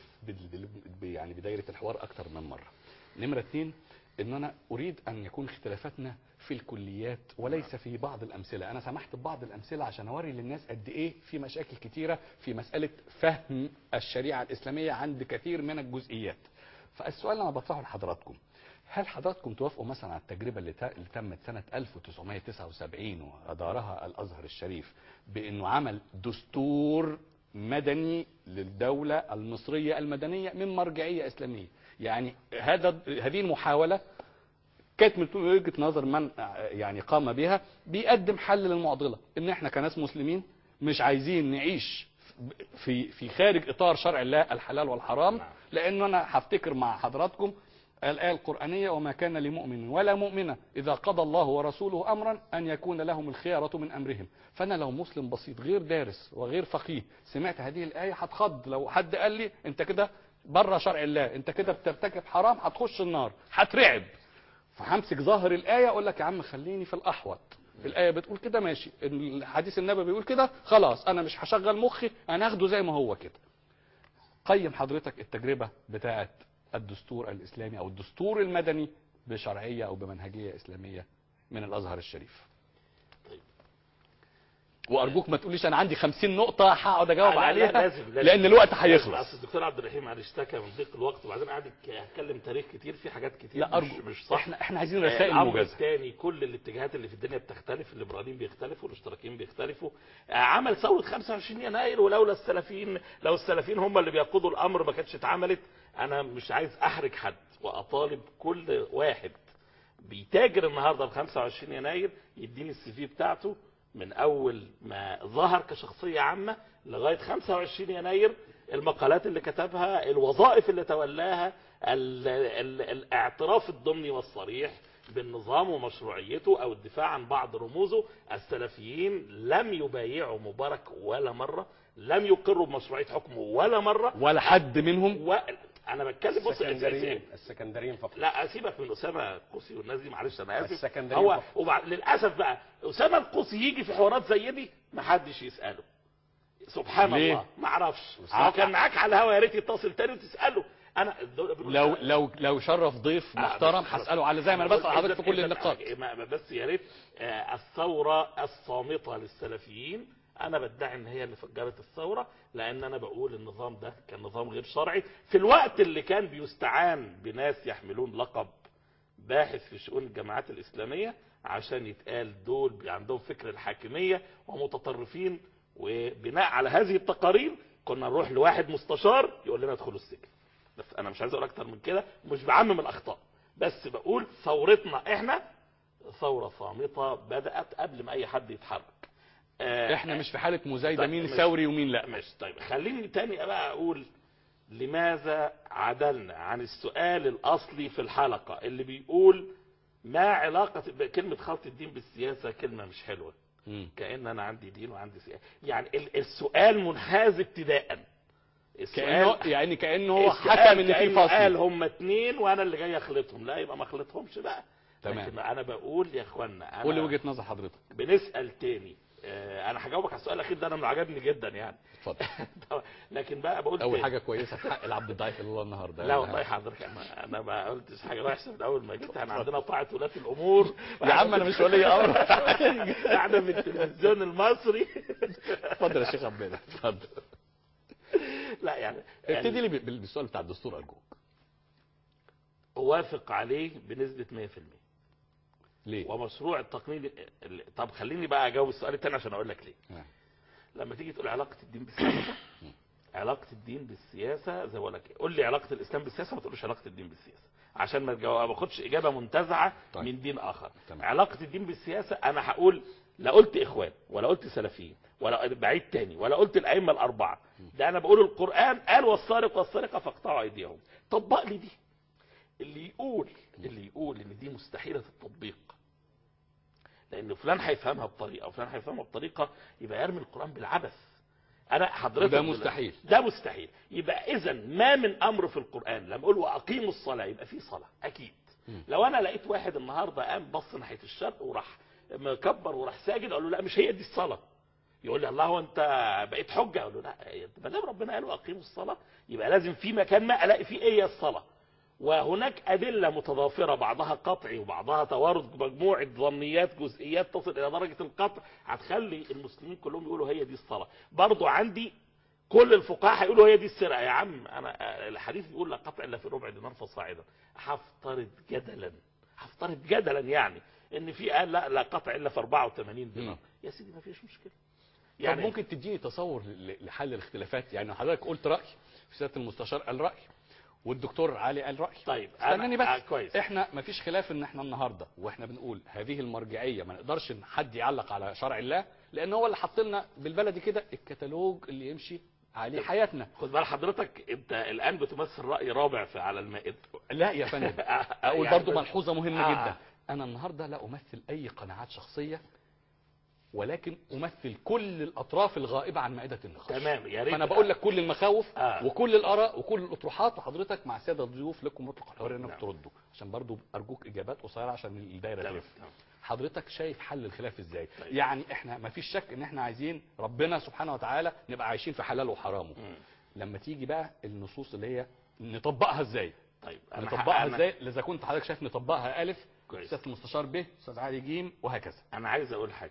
Speaker 9: يعني بدايره الحوار اكتر من مره. نمره اثنين ان انا اريد ان يكون اختلافاتنا في الكليات وليس في بعض الامثله. انا سمحت ببعض الامثله عشان اوري للناس قد ايه في مشاكل كتيره في مساله فهم الشريعه الاسلاميه عند كثير من الجزئيات. فالسؤال اللي انا بطرحه لحضراتكم، هل حضراتكم توافقوا مثلا على التجربه اللي تمت سنه ألف وتسعمائة وتسعة وسبعين وادارها الازهر الشريف بانه عمل دستور مدني للدوله المصريه المدنيه من مرجعيه اسلاميه؟ يعني هذا هذه المحاوله كانت من وجهه نظر من يعني قام بها بيقدم حل للمعضله، ان احنا كناس مسلمين مش عايزين نعيش في في خارج اطار شرع الله الحلال والحرام، لان انا هفتكر مع حضراتكم الآية القرآنية: وما كان لمؤمن ولا مؤمنة إذا قضى الله ورسوله أمرا أن يكون لهم الخيارة من أمرهم. فأنا لو مسلم بسيط غير دارس وغير فقيه سمعت هذه الآية هتخض. لو حد قال لي أنت كده بره شرع الله، أنت كده بترتكب حرام، هتخش النار، هترعب. فهمسك ظاهر الآية أقول لك يا عم خليني في الأحوط، الآية بتقول كده ماشي، الحديث النبوي بيقول كده، خلاص أنا مش هشغل مخي، أنا هاخده زي ما هو كده. قيم حضرتك التجربة بتاعت الدستور الإسلامي أو الدستور المدني بشرعية أو بمنهجية إسلامية من الأزهر الشريف.
Speaker 5: طيب.
Speaker 9: وارجوك ما تقوليش انا عندي خمسين نقطه هقعد اجاوب
Speaker 10: لا
Speaker 9: عليها
Speaker 10: لا لازم لازم
Speaker 9: لان الوقت
Speaker 10: لازم.
Speaker 9: هيخلص.
Speaker 10: اصل الدكتور عبد الرحيم معلش اشتكى من ضيق الوقت، وبعدين قعد هتكلم تاريخ كتير في حاجات كتير
Speaker 9: لا
Speaker 10: مش,
Speaker 9: ارجو
Speaker 10: مش صح.
Speaker 9: احنا احنا عايزين رسائل
Speaker 10: الامر
Speaker 9: موجزه.
Speaker 10: الثاني، كل الاتجاهات اللي في الدنيا بتختلف، الليبراليين بيختلفوا، الاشتراكيين بيختلفوا. عمل ثوره خمسة وعشرين يناير، ولولا السلفيين، لو السلفيين هم اللي بيقودوا الامر ما كانتش اتعملت. انا مش عايز احرج حد، واطالب كل واحد بيتاجر النهارده ب خمسة وعشرين يناير يديني السي في بتاعته من اول ما ظهر كشخصيه عامه لغايه خمسة وعشرين يناير، المقالات اللي كتبها، الوظائف اللي تولاها، ال ال الاعتراف الضمني والصريح بالنظام ومشروعيته او الدفاع عن بعض رموزه. السلفيين لم يبايعوا مبارك ولا مره، لم يقروا بمشروعيه حكمه ولا مره،
Speaker 9: ولا حد منهم.
Speaker 10: و... انا بتكلم بص
Speaker 5: السكندريين السكندريين فقط.
Speaker 10: لا اسيبك من اسامه القوسي والناس دي، معلش انا اسف.
Speaker 5: السكندريين
Speaker 10: هو
Speaker 5: فقط.
Speaker 10: وبعد للاسف بقى اسامه القوسي يجي في حوارات زي دي ما حدش يساله. سبحان
Speaker 9: ليه؟
Speaker 10: الله ما اعرفش. كان معاك على الهوا، يا ريت يتصل تاني وتساله. انا
Speaker 9: لو لو لو شرف ضيف محترم هساله على زي ما انا بسال حضرتك في كل النقاط.
Speaker 10: بس يا ريت. الثوره الصامته للسلفيين انا بدعي ان هي اللي فجرت الثوره، لان انا بقول النظام ده كان نظام غير شرعي في الوقت اللي كان بيستعان بناس يحملون لقب باحث في شؤون الجماعات الاسلاميه عشان يتقال دول عندهم فكر الحاكميه ومتطرفين. وبناء على هذه التقارير كنا نروح لواحد مستشار يقول لنا ادخلوا السجن. بس انا مش عايز اقول اكتر من كده، مش بعمم الاخطاء، بس بقول ثورتنا احنا ثوره صامته بدات قبل ما اي حد يتحرك.
Speaker 9: احنا مش في حاله مزايده
Speaker 10: طيب
Speaker 9: مين
Speaker 10: مش
Speaker 9: ثوري ومين لا.
Speaker 10: مش طيب خليني تاني بقى اقول لماذا عدلنا عن السؤال الاصلي في الحلقه اللي بيقول ما علاقه كلمه خلط الدين بالسياسه. كلمه مش حلوه، م. كأن انا عندي دين وعندي سياسه. يعني السؤال منحاز ابتداء،
Speaker 9: كأنه يعني كأنه هو حكم ان في فصل،
Speaker 10: قال هم اتنين وانا اللي جاي اخلطهم. لا يبقى ما اخلطهمش بقى.
Speaker 9: تمام.
Speaker 10: لكن انا بقول يا اخوانا،
Speaker 9: قول لي وجهه نظر حضرتك.
Speaker 10: بنسال تاني. انا هجاوبك على السؤال الاخير ده، انا من عجبني جدا يعني.
Speaker 9: اتفضل.
Speaker 10: لكن بقى بقول
Speaker 9: اول حاجه كويسه في حق العبد الضعيف الله النهارده.
Speaker 10: لا والله حضرتك انا انا ما قلتش حاجه وحشه من اول ما جيت. احنا عندنا طاعه ولاة الامور
Speaker 9: يا عم انا مش ولي امر.
Speaker 10: احنا من التلفزيون المصري.
Speaker 9: اتفضل يا شيخ عبد. اتفضل.
Speaker 10: لا يعني
Speaker 9: ابتدي لي بالسؤال بتاع الدستور ارجوك.
Speaker 10: اوافق عليه بنسبه مية في المية.
Speaker 9: ليه؟
Speaker 10: ومشروع التقنين. طب خليني بقى اجاوب السؤال الثاني عشان اقول لك ليه.
Speaker 9: آه.
Speaker 10: لما تيجي تقول علاقه الدين بالسياسه، علاقه الدين بالسياسه زي ما بقول لك، قول لي علاقه الاسلام بالسياسه، ما تقولش علاقه الدين بالسياسه عشان ما باخدش اجابه منتزعه طيب. من دين اخر. تمام. علاقه الدين بالسياسه انا هقول لا قلت اخوان ولا قلت سلفيين ولا بعيد تاني ولا قلت الائمه الاربعه. ده انا بقول القران قال والسارق والسارقه فاقطعوا ايديهم. طبق لي دي. اللي يقول اللي يقول ان دي مستحيله التطبيق لان فلان هيفهمها بطريقه وفلان هيفهمها بطريقه، يبقى يرمي القران بالعبث. انا حضرتك
Speaker 9: ده مستحيل.
Speaker 10: ده مستحيل. يبقى اذا ما من امر في القران لما اقول واقيموا الصلاه يبقى في صلاه اكيد. م. لو انا لقيت واحد النهارده قام بص ناحيه الشرق وراح مكبر وراح ساجد، اقول له لا مش هي دي الصلاه. يقول لي الله هو انت بقيت حجه؟ اقول له لا، ما دام ربنا قال واقيموا الصلاه يبقى لازم في مكان ما الاقي فيه ايه الصلاه. وهناك أدلة متضافرة بعضها قطعي وبعضها توارد، مجموعة ظنيات جزئيات تصل إلى درجة القطع هتخلي المسلمين كلهم يقولوا هي دي الصلاة. برضو عندي كل الفقهاء هيقولوا هي دي السرقة. يا عم أنا الحديث بيقول لا قطع إلا في ربع دينار فصاعدا. هفترض جدلا هفترض جدلا يعني إن في قال لا لا قطع إلا في أربعة وثمانين دينار. يا سيدي ما فيش مشكلة.
Speaker 9: يعني طب ممكن تديني تصور لحل الاختلافات؟ يعني حضرتك قلت رأي، سيادة المستشار قال رأي، والدكتور علي قال رأي.
Speaker 10: طيب
Speaker 9: استناني بس.
Speaker 10: آه كويس.
Speaker 9: احنا مفيش خلاف ان احنا النهارده واحنا بنقول هذه المرجعيه ما نقدرش حد يعلق على شرع الله، لان هو اللي حط لنا بالبلدي كده الكتالوج اللي يمشي عليه حياتنا.
Speaker 10: خد بال حضرتك انت الان بتمثل راي رابع في على المائده.
Speaker 9: لا يا فندم. اقول
Speaker 10: يعني
Speaker 9: برضو ملحوظه مهمه
Speaker 10: آه.
Speaker 9: جدا. انا النهارده لا امثل اي قناعات شخصيه، ولكن امثل كل الاطراف الغائبه عن مائده النقاش.
Speaker 10: تمام يا ريت.
Speaker 9: فانا بقول لك كل المخاوف
Speaker 10: آه.
Speaker 9: وكل الاراء وكل الاطروحات، وحضرتك مع الساده الضيوف لكم مطلق الحريه انكم تردوا، عشان برضو ارجوك اجابات قصيره عشان الدايره تلف. حضرتك شايف حل الخلاف ازاي؟ طيب. يعني احنا ما فيش شك ان احنا عايزين ربنا سبحانه وتعالى نبقى عايشين في حلاله وحرامه. م. لما تيجي بقى النصوص اللي هي نطبقها ازاي؟
Speaker 10: طيب
Speaker 9: نطبقها ازاي؟ اذا كنت حضرتك شايف نطبقها الف،
Speaker 10: كويس.
Speaker 9: استاذ المستشار ب، استاذ علي جيم، وهكذا.
Speaker 10: انا عايز اقول حاجه، يعني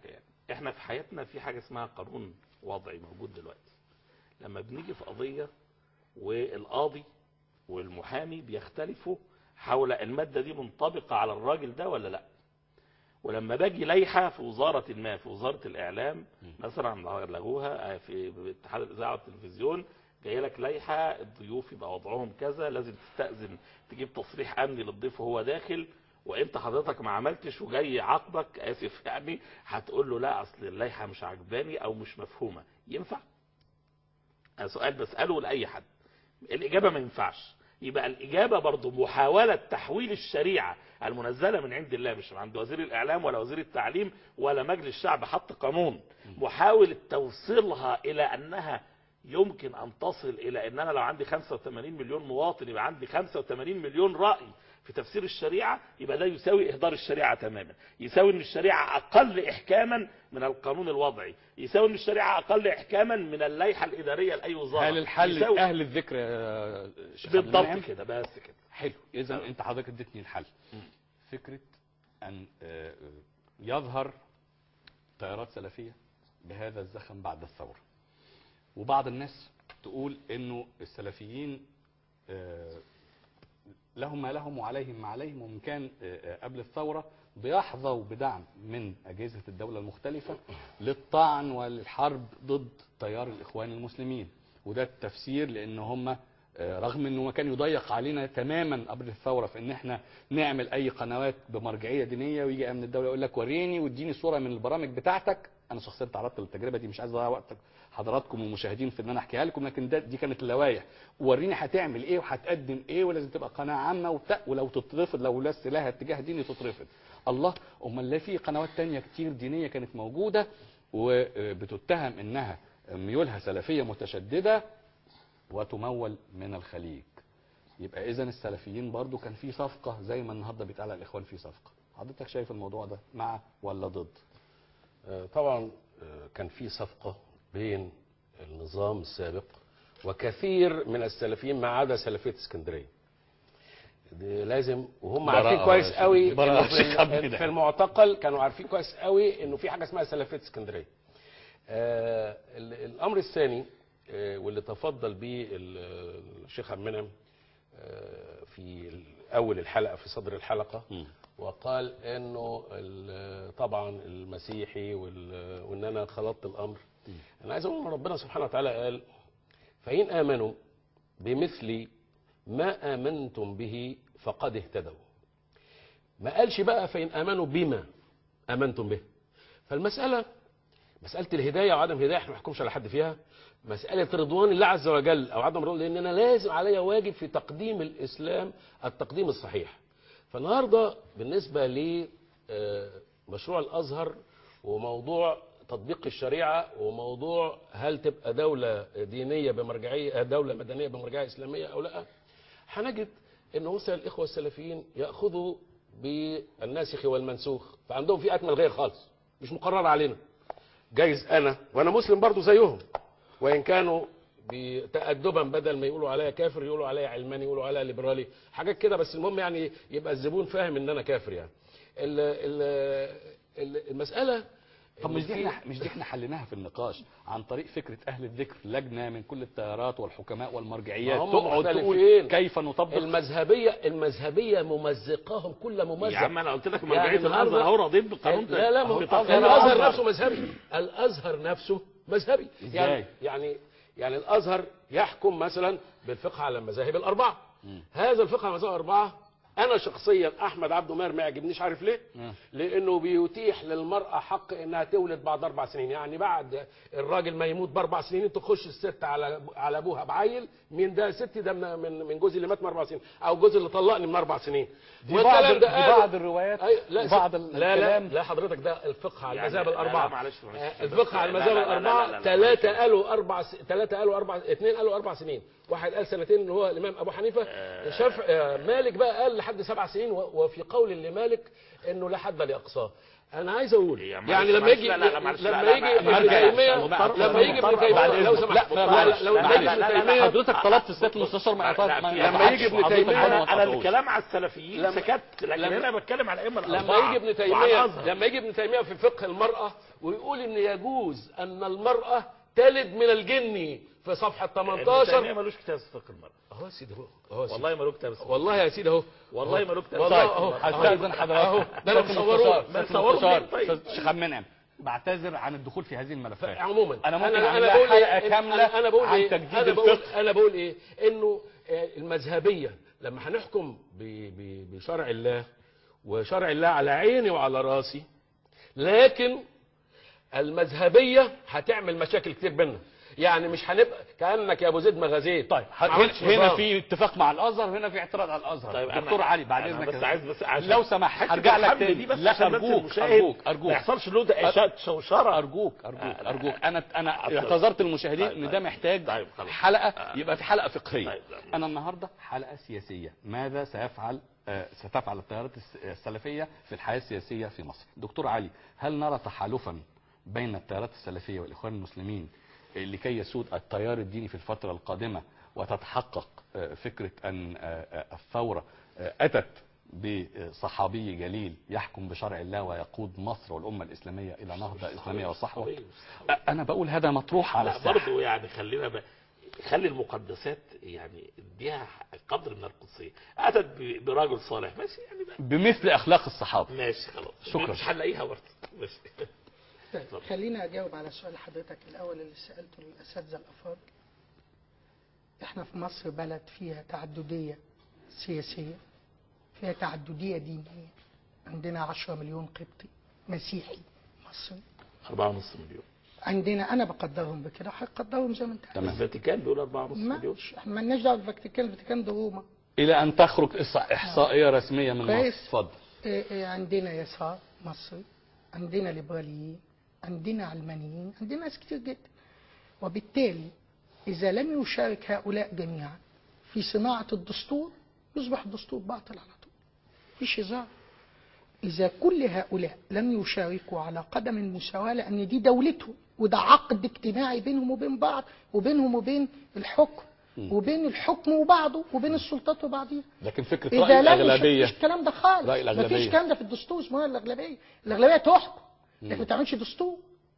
Speaker 10: احنا في حياتنا في حاجة اسمها قانون وضعي موجود دلوقتي. لما بنيجي في قضية والقاضي والمحامي بيختلفوا حول المادة دي منطبقة على الراجل ده ولا لا، ولما باجي لائحة في وزارة ما في وزارة الإعلام مثلا لغوها في اتحاد الإذاعة والتلفزيون، جاي لك لائحة الضيوف يبقى وضعهم كذا، لازم تستأذن تجيب تصريح أمني للضيف وهو داخل، وانت حضرتك ما عملتش وجاي عاقبك اسف يعني، هتقول له لا اصل اللائحه مش عجباني او مش مفهومه. ينفع؟ سؤال بساله لاي حد، الاجابه ما ينفعش. يبقى الاجابه برضو محاوله تحويل الشريعه المنزله من عند الله، مش عند وزير الاعلام ولا وزير التعليم ولا مجلس الشعب حط قانون، محاوله توصيلها الى انها يمكن ان تصل الى ان انا لو عندي خمسة وثمانين مليون مواطن يبقى عندي خمسة وثمانين مليون راي في تفسير الشريعة، يبقى ده يساوي إهدار الشريعة تماما، يساوي أن الشريعة أقل إحكاما من القانون الوضعي، يساوي أن الشريعة أقل إحكاما من اللائحة الإدارية لأي وزارة.
Speaker 9: هل الحل
Speaker 10: يساوي...
Speaker 9: أهل الذكر يا شيخ
Speaker 10: بالضبط كده، بس كده.
Speaker 9: حلو. إذا أه. أنت حضرتك اديتني الحل. فكرة أن يظهر تيارات سلفية بهذا الزخم بعد الثورة، وبعض الناس تقول أنه السلفيين لهم ما لهم وعليهم ما عليهم، ومن كان قبل الثورة بيحظوا بدعم من أجهزة الدولة المختلفة للطعن والحرب ضد تيار الإخوان المسلمين، وده التفسير لأن هم رغم أنه ما كان يضيق علينا تماما قبل الثورة في أن احنا نعمل أي قنوات بمرجعية دينية، ويجي أمن الدولة يقول لك وريني واديني صورة من البرامج بتاعتك. أنا شخصيا تعرضت للتجربة دي، مش عايز أضيع وقتك حضراتكم والمشاهدين في ان انا احكيها لكم، لكن ده دي كانت اللوايح، وريني هتعمل ايه وهتقدم ايه ولازم تبقى قناه عامه وبتاع، ولو تترفض لو لست لها اتجاه ديني تترفض. الله، امال لا في قنوات تانية كتير دينيه كانت موجوده وبتتهم انها ميولها سلفيه متشدده وتمول من الخليج. يبقى اذا السلفيين برضو كان في صفقه زي ما النهارده بيتقال على الاخوان في صفقه. حضرتك شايف الموضوع ده مع ولا ضد؟
Speaker 5: طبعا كان في صفقه بين النظام السابق وكثير من السلفيين ما عدا سلفيه اسكندريه. لازم وهم عارفين كويس قوي في المعتقل، كانوا عارفين كويس قوي انه في حاجه اسمها سلفيه اسكندريه. آه الامر الثاني آه واللي تفضل به الشيخ عبد المنعم آه في اول الحلقه في صدر الحلقه م. وقال انه طبعا المسيحي وان انا خلطت الامر. م. انا عايز اقول ان ربنا سبحانه وتعالى قال فان امنوا بمثل ما امنتم به فقد اهتدوا. ما قالش بقى فان امنوا بما امنتم به. فالمساله مساله الهدايه وعدم الهدايه احنا ما نحكمش على حد فيها، مساله رضوان الله عز وجل او عدم رضوان، لان انا لازم عليا واجب في تقديم الاسلام التقديم الصحيح. فالنهارده بالنسبه لمشروع الازهر وموضوع تطبيق الشريعه وموضوع هل تبقى دوله دينيه بمرجعيه دوله مدنيه بمرجعيه اسلاميه او لا، هنجد ان مثلا الاخوه السلفيين ياخذوا بالناسخ والمنسوخ، فعندهم فئات ملغيه خالص مش مقرره علينا. جايز انا وانا مسلم برضو زيهم، وان كانوا بتأدبا بدل ما يقولوا عليا كافر يقولوا عليا علماني يقولوا عليا ليبرالي حاجات كده، بس المهم يعني يبقى الزبون فاهم ان انا كافر يعني. ال ال المساله
Speaker 9: طب مش دي احنا مش دي احنا حليناها في النقاش عن طريق فكره اهل الذكر، لجنه من كل التيارات والحكماء والمرجعيات تقعد تقول كيف نطبق
Speaker 5: المذهبيه. المذهبيه ممزقاهم كل ممزق.
Speaker 10: يا عم انا قلت لك مرجعيه يعني الازهر اهو رضيت بالقانون ده.
Speaker 5: لا لا الازهر نفسه مذهبي. الازهر نفسه مذهبي. يعني يعني يعني الازهر يحكم مثلا بالفقه على المذاهب الاربعه. م. هذا الفقه على المذاهب الاربعه انا شخصيا احمد عبد ماهر ما يعجبنيش، عارف ليه؟ م. لانه بيتيح للمراه حق انها تولد بعد اربع سنين، يعني بعد الراجل ما يموت باربع سنين تخش الست على على ابوها بعيل. مين ده؟ ستي ده من من جوزي اللي مات من اربع سنين او جوزي اللي طلقني من اربع سنين.
Speaker 9: دي بعض دي بعض الروايات
Speaker 5: لا
Speaker 9: بعض
Speaker 5: لا لا لا حضرتك ده الفقه على المذاهب يعني الاربعه. الفقه على المذاهب الاربعه ثلاثه قالوا اربع ثلاثه قالوا اربع اثنين قالوا اربع سنين واحد قال سنتين اللي هو الامام ابو حنيفه. شاف مالك بقى قال لحد سبع سنين، وفي قول لمالك انه لا حد لاقصاه. انا عايز اقول يعني لما يجي لما يجي ابن تيميه لما يجي ابن تيميه لو سمحت لو
Speaker 9: لا حضرتك طلبت السيد المستشار ما
Speaker 5: لما يجي ابن تيميه
Speaker 10: انا الكلام على السلفيين سكت، لكن انا بتكلم على الائمه
Speaker 5: الاربعه. لما يجي ابن تيميه لما يجي ابن تيميه في فقه المراه ويقول ان يجوز ان المراه تلد من الجن في صفحه تمنتاشر.
Speaker 10: ابن تيميه ملوش كتاب في فقه المراه
Speaker 5: اهو يا سيدي اهو
Speaker 10: والله ملوش كتاب
Speaker 5: والله يا سيدي اهو
Speaker 10: والله ملوش كتاب.
Speaker 5: والله اهو
Speaker 9: استاذن حضرتك
Speaker 5: اهو ده انا مصوروه
Speaker 10: مصوروه. طيب
Speaker 9: شيخ منعم بعتذر عن الدخول في هذه الملفات
Speaker 5: عموما.
Speaker 9: انا ممكن
Speaker 5: انا
Speaker 9: اعمل
Speaker 5: انا بقول
Speaker 9: حلقه
Speaker 5: إيه؟
Speaker 9: كامله
Speaker 5: انا بقول
Speaker 9: عن
Speaker 5: إيه؟
Speaker 9: تجديد
Speaker 5: انا بقول
Speaker 9: الفقه.
Speaker 5: انا بقول ايه انه المذهبيه لما هنحكم بشرع الله، وشرع الله على عيني وعلى راسي، لكن المذهبيه هتعمل مشاكل كتير بينا. يعني مش هنبقى كانك يا ابو زيد مغازيل.
Speaker 9: طيب هنا في اتفاق مع الازهر وهنا في اعتراض على الازهر.
Speaker 10: طيب
Speaker 9: دكتور علي بعد اذنك
Speaker 10: بس عايز بس
Speaker 9: لو سمحت ارجع لك تاني.
Speaker 10: لا ارجوك ارجوك ارجوك ما يحصلش له ده شوشره.
Speaker 9: ارجوك ارجوك ارجوك انا انا اعتذرت للمشاهدين ان ده محتاج حلقه يبقى في حلقه فقهيه. انا النهارده حلقه سياسيه. ماذا سيفعل ستفعل التيارات السلفيه في الحياه السياسيه في مصر؟ دكتور علي، هل نرى تحالفا بين التيارات السلفيه والاخوان المسلمين لكي يسود التيار الديني في الفترة القادمة وتتحقق فكرة أن الثورة أتت بصحابي جليل يحكم بشرع الله ويقود مصر والأمة الإسلامية إلى نهضة إسلامية وصحوة؟ أنا بقول هذا مطروح على الساحة.
Speaker 10: برضه يعني خلينا ب... خلي المقدسات يعني اديها قدر من القدسية. أتت برجل صالح ماشي يعني بقى.
Speaker 9: بمثل أخلاق الصحابة.
Speaker 10: ماشي خلاص.
Speaker 9: شكرا.
Speaker 10: مش هنلاقيها برضه. ماشي.
Speaker 8: طيب خلينا اجاوب على سؤال حضرتك الاول اللي سالته للاساتذه الافاضل. احنا في مصر بلد فيها تعدديه سياسيه، فيها تعدديه دينيه. عندنا عشرة مليون قبطي مسيحي مصري،
Speaker 10: أربعة ونص مليون.
Speaker 8: عندنا انا بقدرهم بكده، هقدرهم زي ما انت
Speaker 10: عايز. الفاتيكان بيقول أربعة ونص مليون.
Speaker 8: احنا مالناش دعوه بالفاتيكان، الفاتيكان ده روما.
Speaker 9: الى ان تخرج احصائيه رسميه من مصر. اتفضل.
Speaker 8: عندنا يسار مصري، عندنا ليبراليين، عندنا علمانيين، عندنا ناس كتير جدا. وبالتالي إذا لم يشارك هؤلاء جميعا في صناعة الدستور يصبح الدستور باطل على طول، مفيش هزار. إذا كل هؤلاء لم يشاركوا على قدم المساواة، لأن دي دولتهم وده عقد اجتماعي بينهم وبين بعض، وبينهم وبين الحكم، وبين الحكم وبعضه، وبين السلطات وبعضها.
Speaker 9: لكن فكرة رأي الأغلبية
Speaker 8: مفيش الكلام ده خالص، مفيش الكلام ده في الدستور. اسمه الأغلبية، الأغلبية تحكم لكن ما تعملش دستور.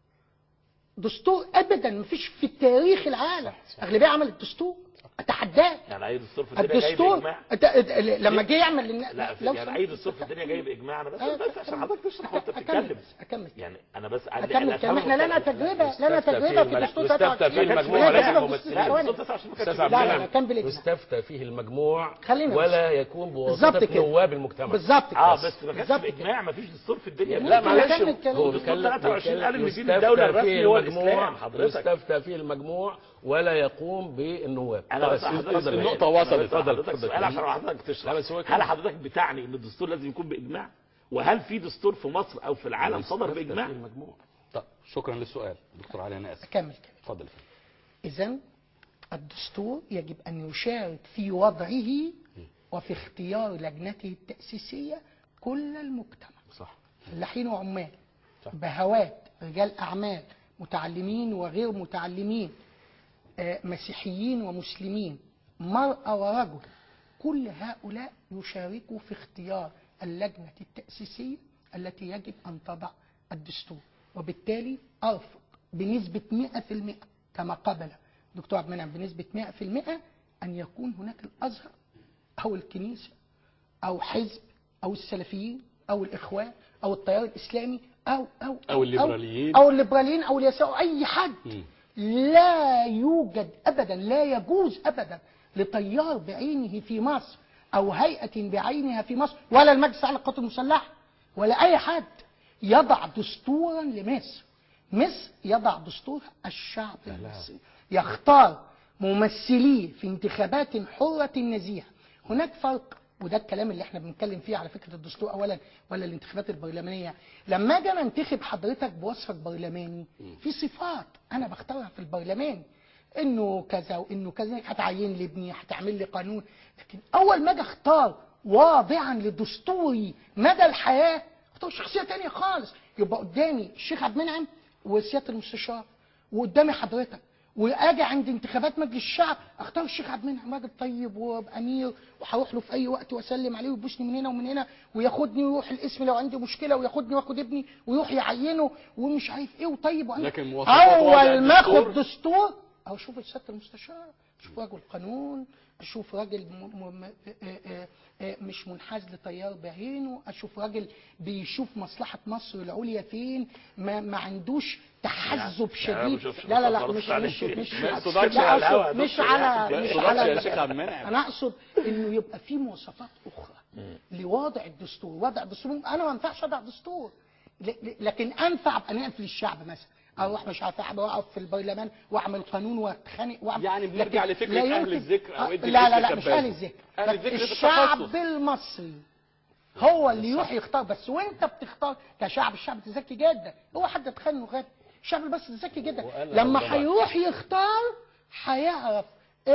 Speaker 8: دستور ابدا مفيش في التاريخ العالم اغلبيه عملت دستور. اتحداه.
Speaker 10: يعني اي دستور في الدنيا جاي باجماع؟
Speaker 8: لما جه يعمل لنا...
Speaker 10: لا يعني اي دستور في الدنيا جاي باجماع. انا بس بس عشان حضرتك تشرح وانت بتتكلم.
Speaker 8: اكمل
Speaker 10: يعني انا بس
Speaker 8: اكمل كلام. احنا لنا تجربه لنا تجربه في الدستور
Speaker 5: تستفتى فيه المجموع
Speaker 8: لا لا كان بالاجماع.
Speaker 5: يستفتى فيه المجموع
Speaker 8: خلينا
Speaker 5: ولا يكون بواسطه نواب المجتمع.
Speaker 8: بالظبط كده.
Speaker 10: اه بس ما كانش باجماع. ما فيش دستور في الدنيا.
Speaker 5: لا معلش
Speaker 10: هو الدستور ثلاثة وعشرين قال ان دين الدوله الرسمي هو الاسلام. حضرتك
Speaker 5: يستفتى فيه المجموع ولا يقوم بالنواب.
Speaker 9: النقطة وصلت.
Speaker 10: حضرتك سؤال عشان حضرتك تشرح. هل حضرتك بتعني ان الدستور لازم يكون باجماع؟ وهل في دستور في مصر او في العالم صدر باجماع؟
Speaker 9: طب شكرا للسؤال دكتور علي. انا اسف.
Speaker 8: اكمل كده.
Speaker 9: اتفضل.
Speaker 8: اذا الدستور يجب ان يشارك في وضعه وفي اختيار لجنته التاسيسيه كل المجتمع.
Speaker 9: صح.
Speaker 8: فلاحين وعمال، بهوات، رجال اعمال، متعلمين وغير متعلمين، مسيحيين ومسلمين، مرأة ورجل، كل هؤلاء يشاركوا في اختيار اللجنة التأسيسية التي يجب أن تضع الدستور. وبالتالي أرفض بنسبة مئة في المئة كما قبل دكتور عبد المنعم بنسبة مئة في المئة أن يكون هناك الأزهر أو الكنيسة أو حزب أو السلفيين أو الإخوان أو التيار الإسلامي أو أو
Speaker 9: أو الليبراليين
Speaker 8: أو الليبراليين أو اليسار أو أي حد. م. لا يوجد أبدا، لا يجوز أبدا لتيار بعينه في مصر أو هيئة بعينها في مصر ولا المجلس الأعلى للقوات المسلحة ولا أي حد يضع دستورا لمصر. مصر يضع دستور الشعب المصري، يختار ممثليه في انتخابات حرة نزيهة. هناك فرق، وده الكلام اللي احنا بنتكلم فيه على فكرة الدستور أولا ولا الانتخابات البرلمانية. لما اجي انتخب حضرتك بوصفك برلماني، في صفات أنا بختارها في البرلماني. انه كذا وانه كذا، هتعين لي ابني، هتعمل لي قانون. لكن اول ما اجي اختار واضعا لدستوري مدى الحياه اختار شخصيه تانية خالص. يبقى قدامي الشيخ عبد المنعم وسياده المستشار، وقدامي حضرتك، واجي عند انتخابات مجلس الشعب اختار الشيخ عبد المنعم راجل طيب وامير، وهروح له في اي وقت واسلم عليه ويبوسني من هنا ومن هنا وياخدني ويروح القسم لو عندي مشكله، وياخدني واخد ابني ويروح يعينه ومش عارف ايه وطيب.
Speaker 9: لكن
Speaker 8: اول ما اخد دستور او اشوف سياده المستشار، اشوف راجل قانون، اشوف راجل م... م... مش منحاز لتيار بعينه، اشوف راجل بيشوف مصلحه مصر العليا فين، ما, ما عندوش تحزب شديد. لا لا لا مش مش مش مش على مش على انا اقصد انه يبقى في مواصفات اخرى لوضع الدستور. وضع الدستور انا ما ينفعش اضع دستور، لكن انفع ابقى نائب للشعب مثلا، اروح مش عارف اقف في البرلمان واعمل قانون واتخانق واعمل.
Speaker 9: يعني بنرجع لفكره اهل الذكر او
Speaker 8: لا لا لا مش اهل الذكر، الشعب المصري هو اللي يروح يختار. بس وانت بتختار كشعب، الشعب ذكي جدا، هو حد اتخانق غير الشعب بس ذكي جدا. لما هيروح يختار هيعرف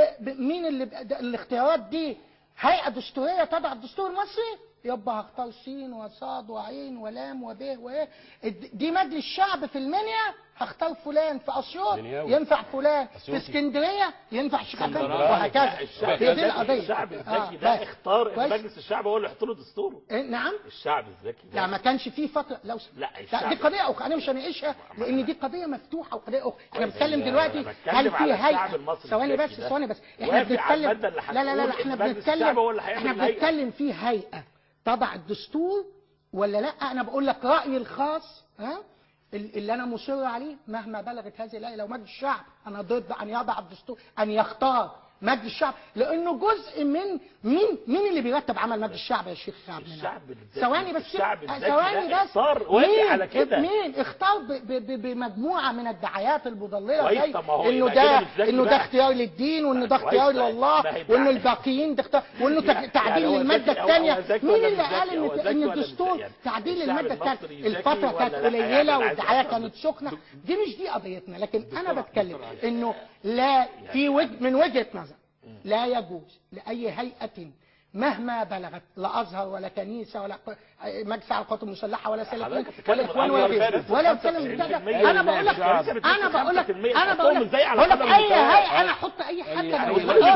Speaker 8: مين اللي الاختيارات دي هيئه دستوريه تبع الدستور المصري، يبقى هختار سين وصاد وعين ولام وب و دي مجلس الشعب في المنيا هختار فلان، في اسيوط ينفع فلان، في اسكندريه ينفع شيخ عبد وهكذا.
Speaker 10: هي دي القضيه. الشعب الذكي ده اختار مجلس الشعب هو اللي يحط له دستوره.
Speaker 8: نعم
Speaker 10: الشعب الذكي
Speaker 8: ده يعني ما كانش فيه فتره لو
Speaker 10: لا,
Speaker 8: لا دي قضيه اخرى انا مش هناقشها لان دي قضيه مفتوحه وقضيه اخرى. احنا بنتكلم دلوقتي هل في هيئه، ثواني بس ثواني بس احنا بنتكلم لا لا لا احنا بنتكلم احنا بنتكلم في هيئه تضع الدستور ولا لا. انا بقول لك رايي الخاص ها اللي انا مصر عليه مهما بلغت هذه الايه. لو مجلس الشعب انا ضد ان يضع الدستور، ان يختار مجلس الشعب، لانه جزء من مين مين اللي بيرتب عمل مجلس الشعب يا شيخ عبد المنعم؟ ثواني بس ثواني بس
Speaker 10: مين على كده
Speaker 8: مين اختار بمجموعه من الدعايات المضلله زي انه ده انه ده اختيار للدين، وانه ده اختيار لله، وانه الباقيين ده اختيار، وانه تعديل للماده الثانيه. مين اللي قال ان ان الدستور تعديل للماده الثانيه؟ الفتره كانت قليله والدعايه كانت سخنه، دي مش دي قضيتنا. لكن انا بتكلم انه لا في وجه من وجهه نظر لا يجوز لأي هيئة مهما بلغت، لا أزهر ولا كنيسة ولا مجلس على القوات المسلحة ولا سلفيين ولا إخوان ولا غيره ولا بتكلم. أنا بقول لك أنا بقول لك أنا بقول لك بقول لك أي هيئة أنا أحط أي حد أنا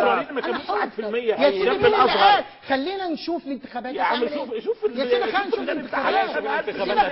Speaker 8: يا سيدي مين اللي قال؟ خلينا نشوف الانتخابات
Speaker 10: يا عم شوف شوف
Speaker 8: يا سيدي خلينا نشوف الانتخابات.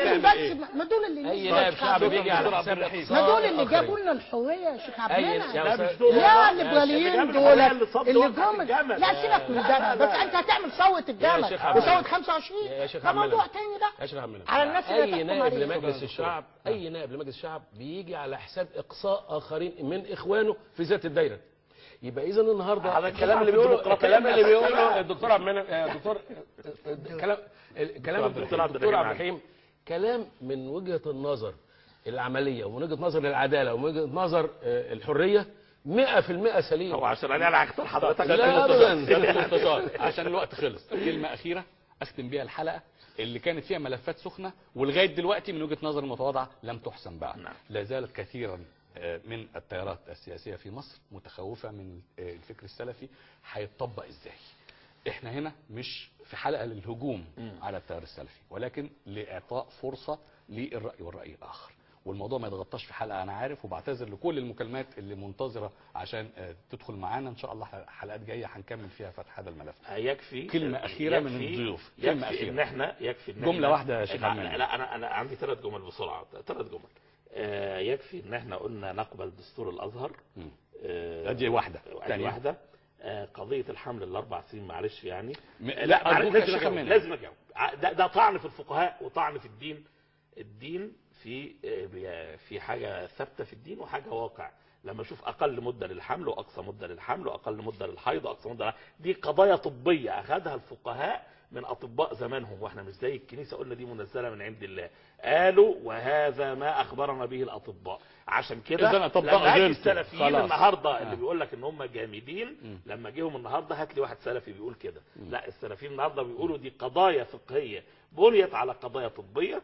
Speaker 8: ما دول اللي
Speaker 11: أي نائب شعب بيجي على حساب الحساب،
Speaker 8: ما دول اللي جابوا لنا الحرية يا شيخ عبد المنعم. لا الليبراليين دول اللي جم. لا سيبك من ده بس انت هتعمل صوت الجمل وصوت خمسة وعشرين ده موضوع تاني ده على الناس اللي
Speaker 5: اي نائب لمجلس الشعب اي نائب لمجلس الشعب بيجي على حساب اقصاء اخرين من اخوانه في ذات الدايره. يبقى اذا النهارده
Speaker 11: هذا الكلام اللي بيقوله الكلام اللي بيقوله الدكتور عبد المنعم دكتور
Speaker 5: كلام كلام الدكتور عبد الرحيم كلام من وجهه النظر العمليه ومن وجهه نظر العداله ومن وجهه نظر الحريه مئة في المئة سليم.
Speaker 10: هو عشان انا هختار حضرتك
Speaker 5: لا
Speaker 9: ابدا عشان الوقت خلص. كلمه اخيره اختم بيها الحلقه اللي كانت فيها ملفات سخنه ولغايه دلوقتي من وجهه نظر المتواضعه لم تحسم بعد. نعم. لا زالت كثيرا من التيارات السياسيه في مصر متخوفه من الفكر السلفي هيتطبق ازاي. احنا هنا مش في حلقه للهجوم على التيار السلفي ولكن لاعطاء فرصه للراي والراي الاخر. والموضوع ما يتغطاش في حلقه انا عارف، وبعتذر لكل المكالمات اللي منتظره عشان تدخل معانا. ان شاء الله حلقات جايه هنكمل فيها فتح هذا الملف.
Speaker 10: يكفي
Speaker 5: كلمه اخيره من الضيوف.
Speaker 10: كلمه اخيره ان احنا يكفي ان
Speaker 5: جمله واحده يا شيخ.
Speaker 10: لا, لا انا انا عندي ثلاث جمل بسرعه ثلاث جمل. آه يكفي ان احنا قلنا نقبل دستور الازهر.
Speaker 5: آه دي واحده
Speaker 10: ثانيه واحده. آه قضيه الحمل الاربع سنين معلش يعني
Speaker 5: م... لا
Speaker 10: لازم اجاوب لازم اجاوب ده, ده طعن في الفقهاء وطعن في الدين. الدين في في حاجه ثابته في الدين وحاجه واقع. لما اشوف اقل مده للحمل واقصى مده للحمل واقل مده للحيض واقصى مده، دي قضايا طبيه اخذها الفقهاء من اطباء زمانهم، واحنا مش زي الكنيسه قلنا دي منزله من عند الله. قالوا وهذا ما اخبرنا به الاطباء. عشان كده لما اجي السلفيين النهارده آه. اللي بيقول لك ان هم جامدين م. لما جيهم النهارده هات لي واحد سلفي بيقول كده. لا السلفيين النهارده بيقولوا دي قضايا فقهيه بنيت على قضايا طبيه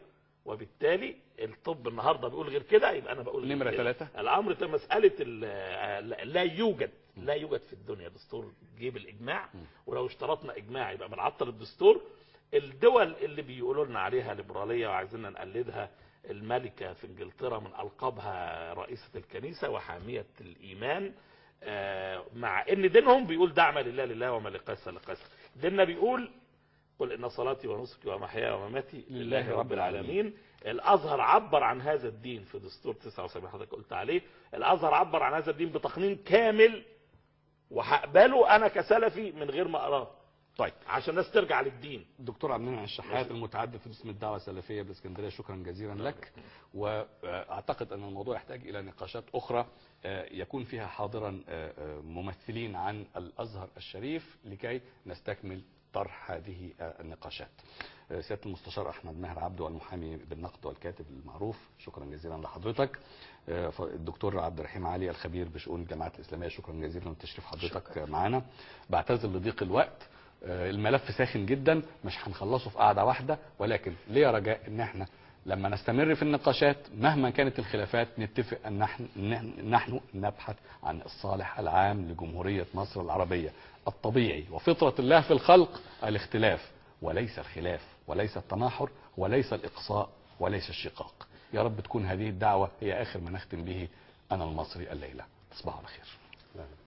Speaker 10: وبالتالي الطب النهارده بيقول غير كده، يبقى انا بقول
Speaker 9: نمرة ثلاثة.
Speaker 10: الامر ده مساله ال- لا يوجد لا يوجد في الدنيا دستور جيب الاجماع، ولو اشترطنا اجماع يبقى بنعطل الدستور. الدول اللي بيقولوا لنا عليها ليبراليه وعايزيننا نقلدها، الملكه في انجلترا من القابها رئيسه الكنيسه وحاميه الايمان، مع ان دينهم بيقول دعم لله لله وما لقيس لقيس. ديننا بيقول قل ان صلاتي ونسكي ومحياي ومماتي لله رب العالمين. الازهر عبر عن هذا الدين في دستور تسعة وسبعين حضرتك قلت عليه. الازهر عبر عن هذا الدين بتقنين كامل، وهقبله انا كسلفي من غير ما اقراه.
Speaker 3: طيب
Speaker 10: عشان الناس ترجع للدين.
Speaker 3: دكتور عبد المنعم الشحات المتعدد في باسم الدعوه السلفيه بالاسكندريه، شكرا جزيلا لك. واعتقد ان الموضوع يحتاج الى نقاشات اخرى يكون فيها حاضرا ممثلين عن الازهر الشريف لكي نستكمل طرح هذه النقاشات. سياده المستشار احمد ماهر عبده المحامي بالنقد والكاتب المعروف، شكرا جزيلا لحضرتك. الدكتور عبد الرحيم علي الخبير بشؤون الجامعات الاسلاميه، شكرا جزيلا لتشريف حضرتك معنا. بعتذر لضيق الوقت، الملف ساخن جدا مش هنخلصه في قعده واحده، ولكن ليا رجاء ان احنا لما نستمر في النقاشات مهما كانت الخلافات نتفق ان نحن, نحن نبحث عن الصالح العام لجمهوريه مصر العربيه. الطبيعي وفطره الله في الخلق الاختلاف وليس الخلاف، وليس التناحر، وليس الاقصاء، وليس الشقاق. يا رب تكون هذه الدعوه هي اخر ما نختم به. انا المصري الليله. تصبحوا على خير.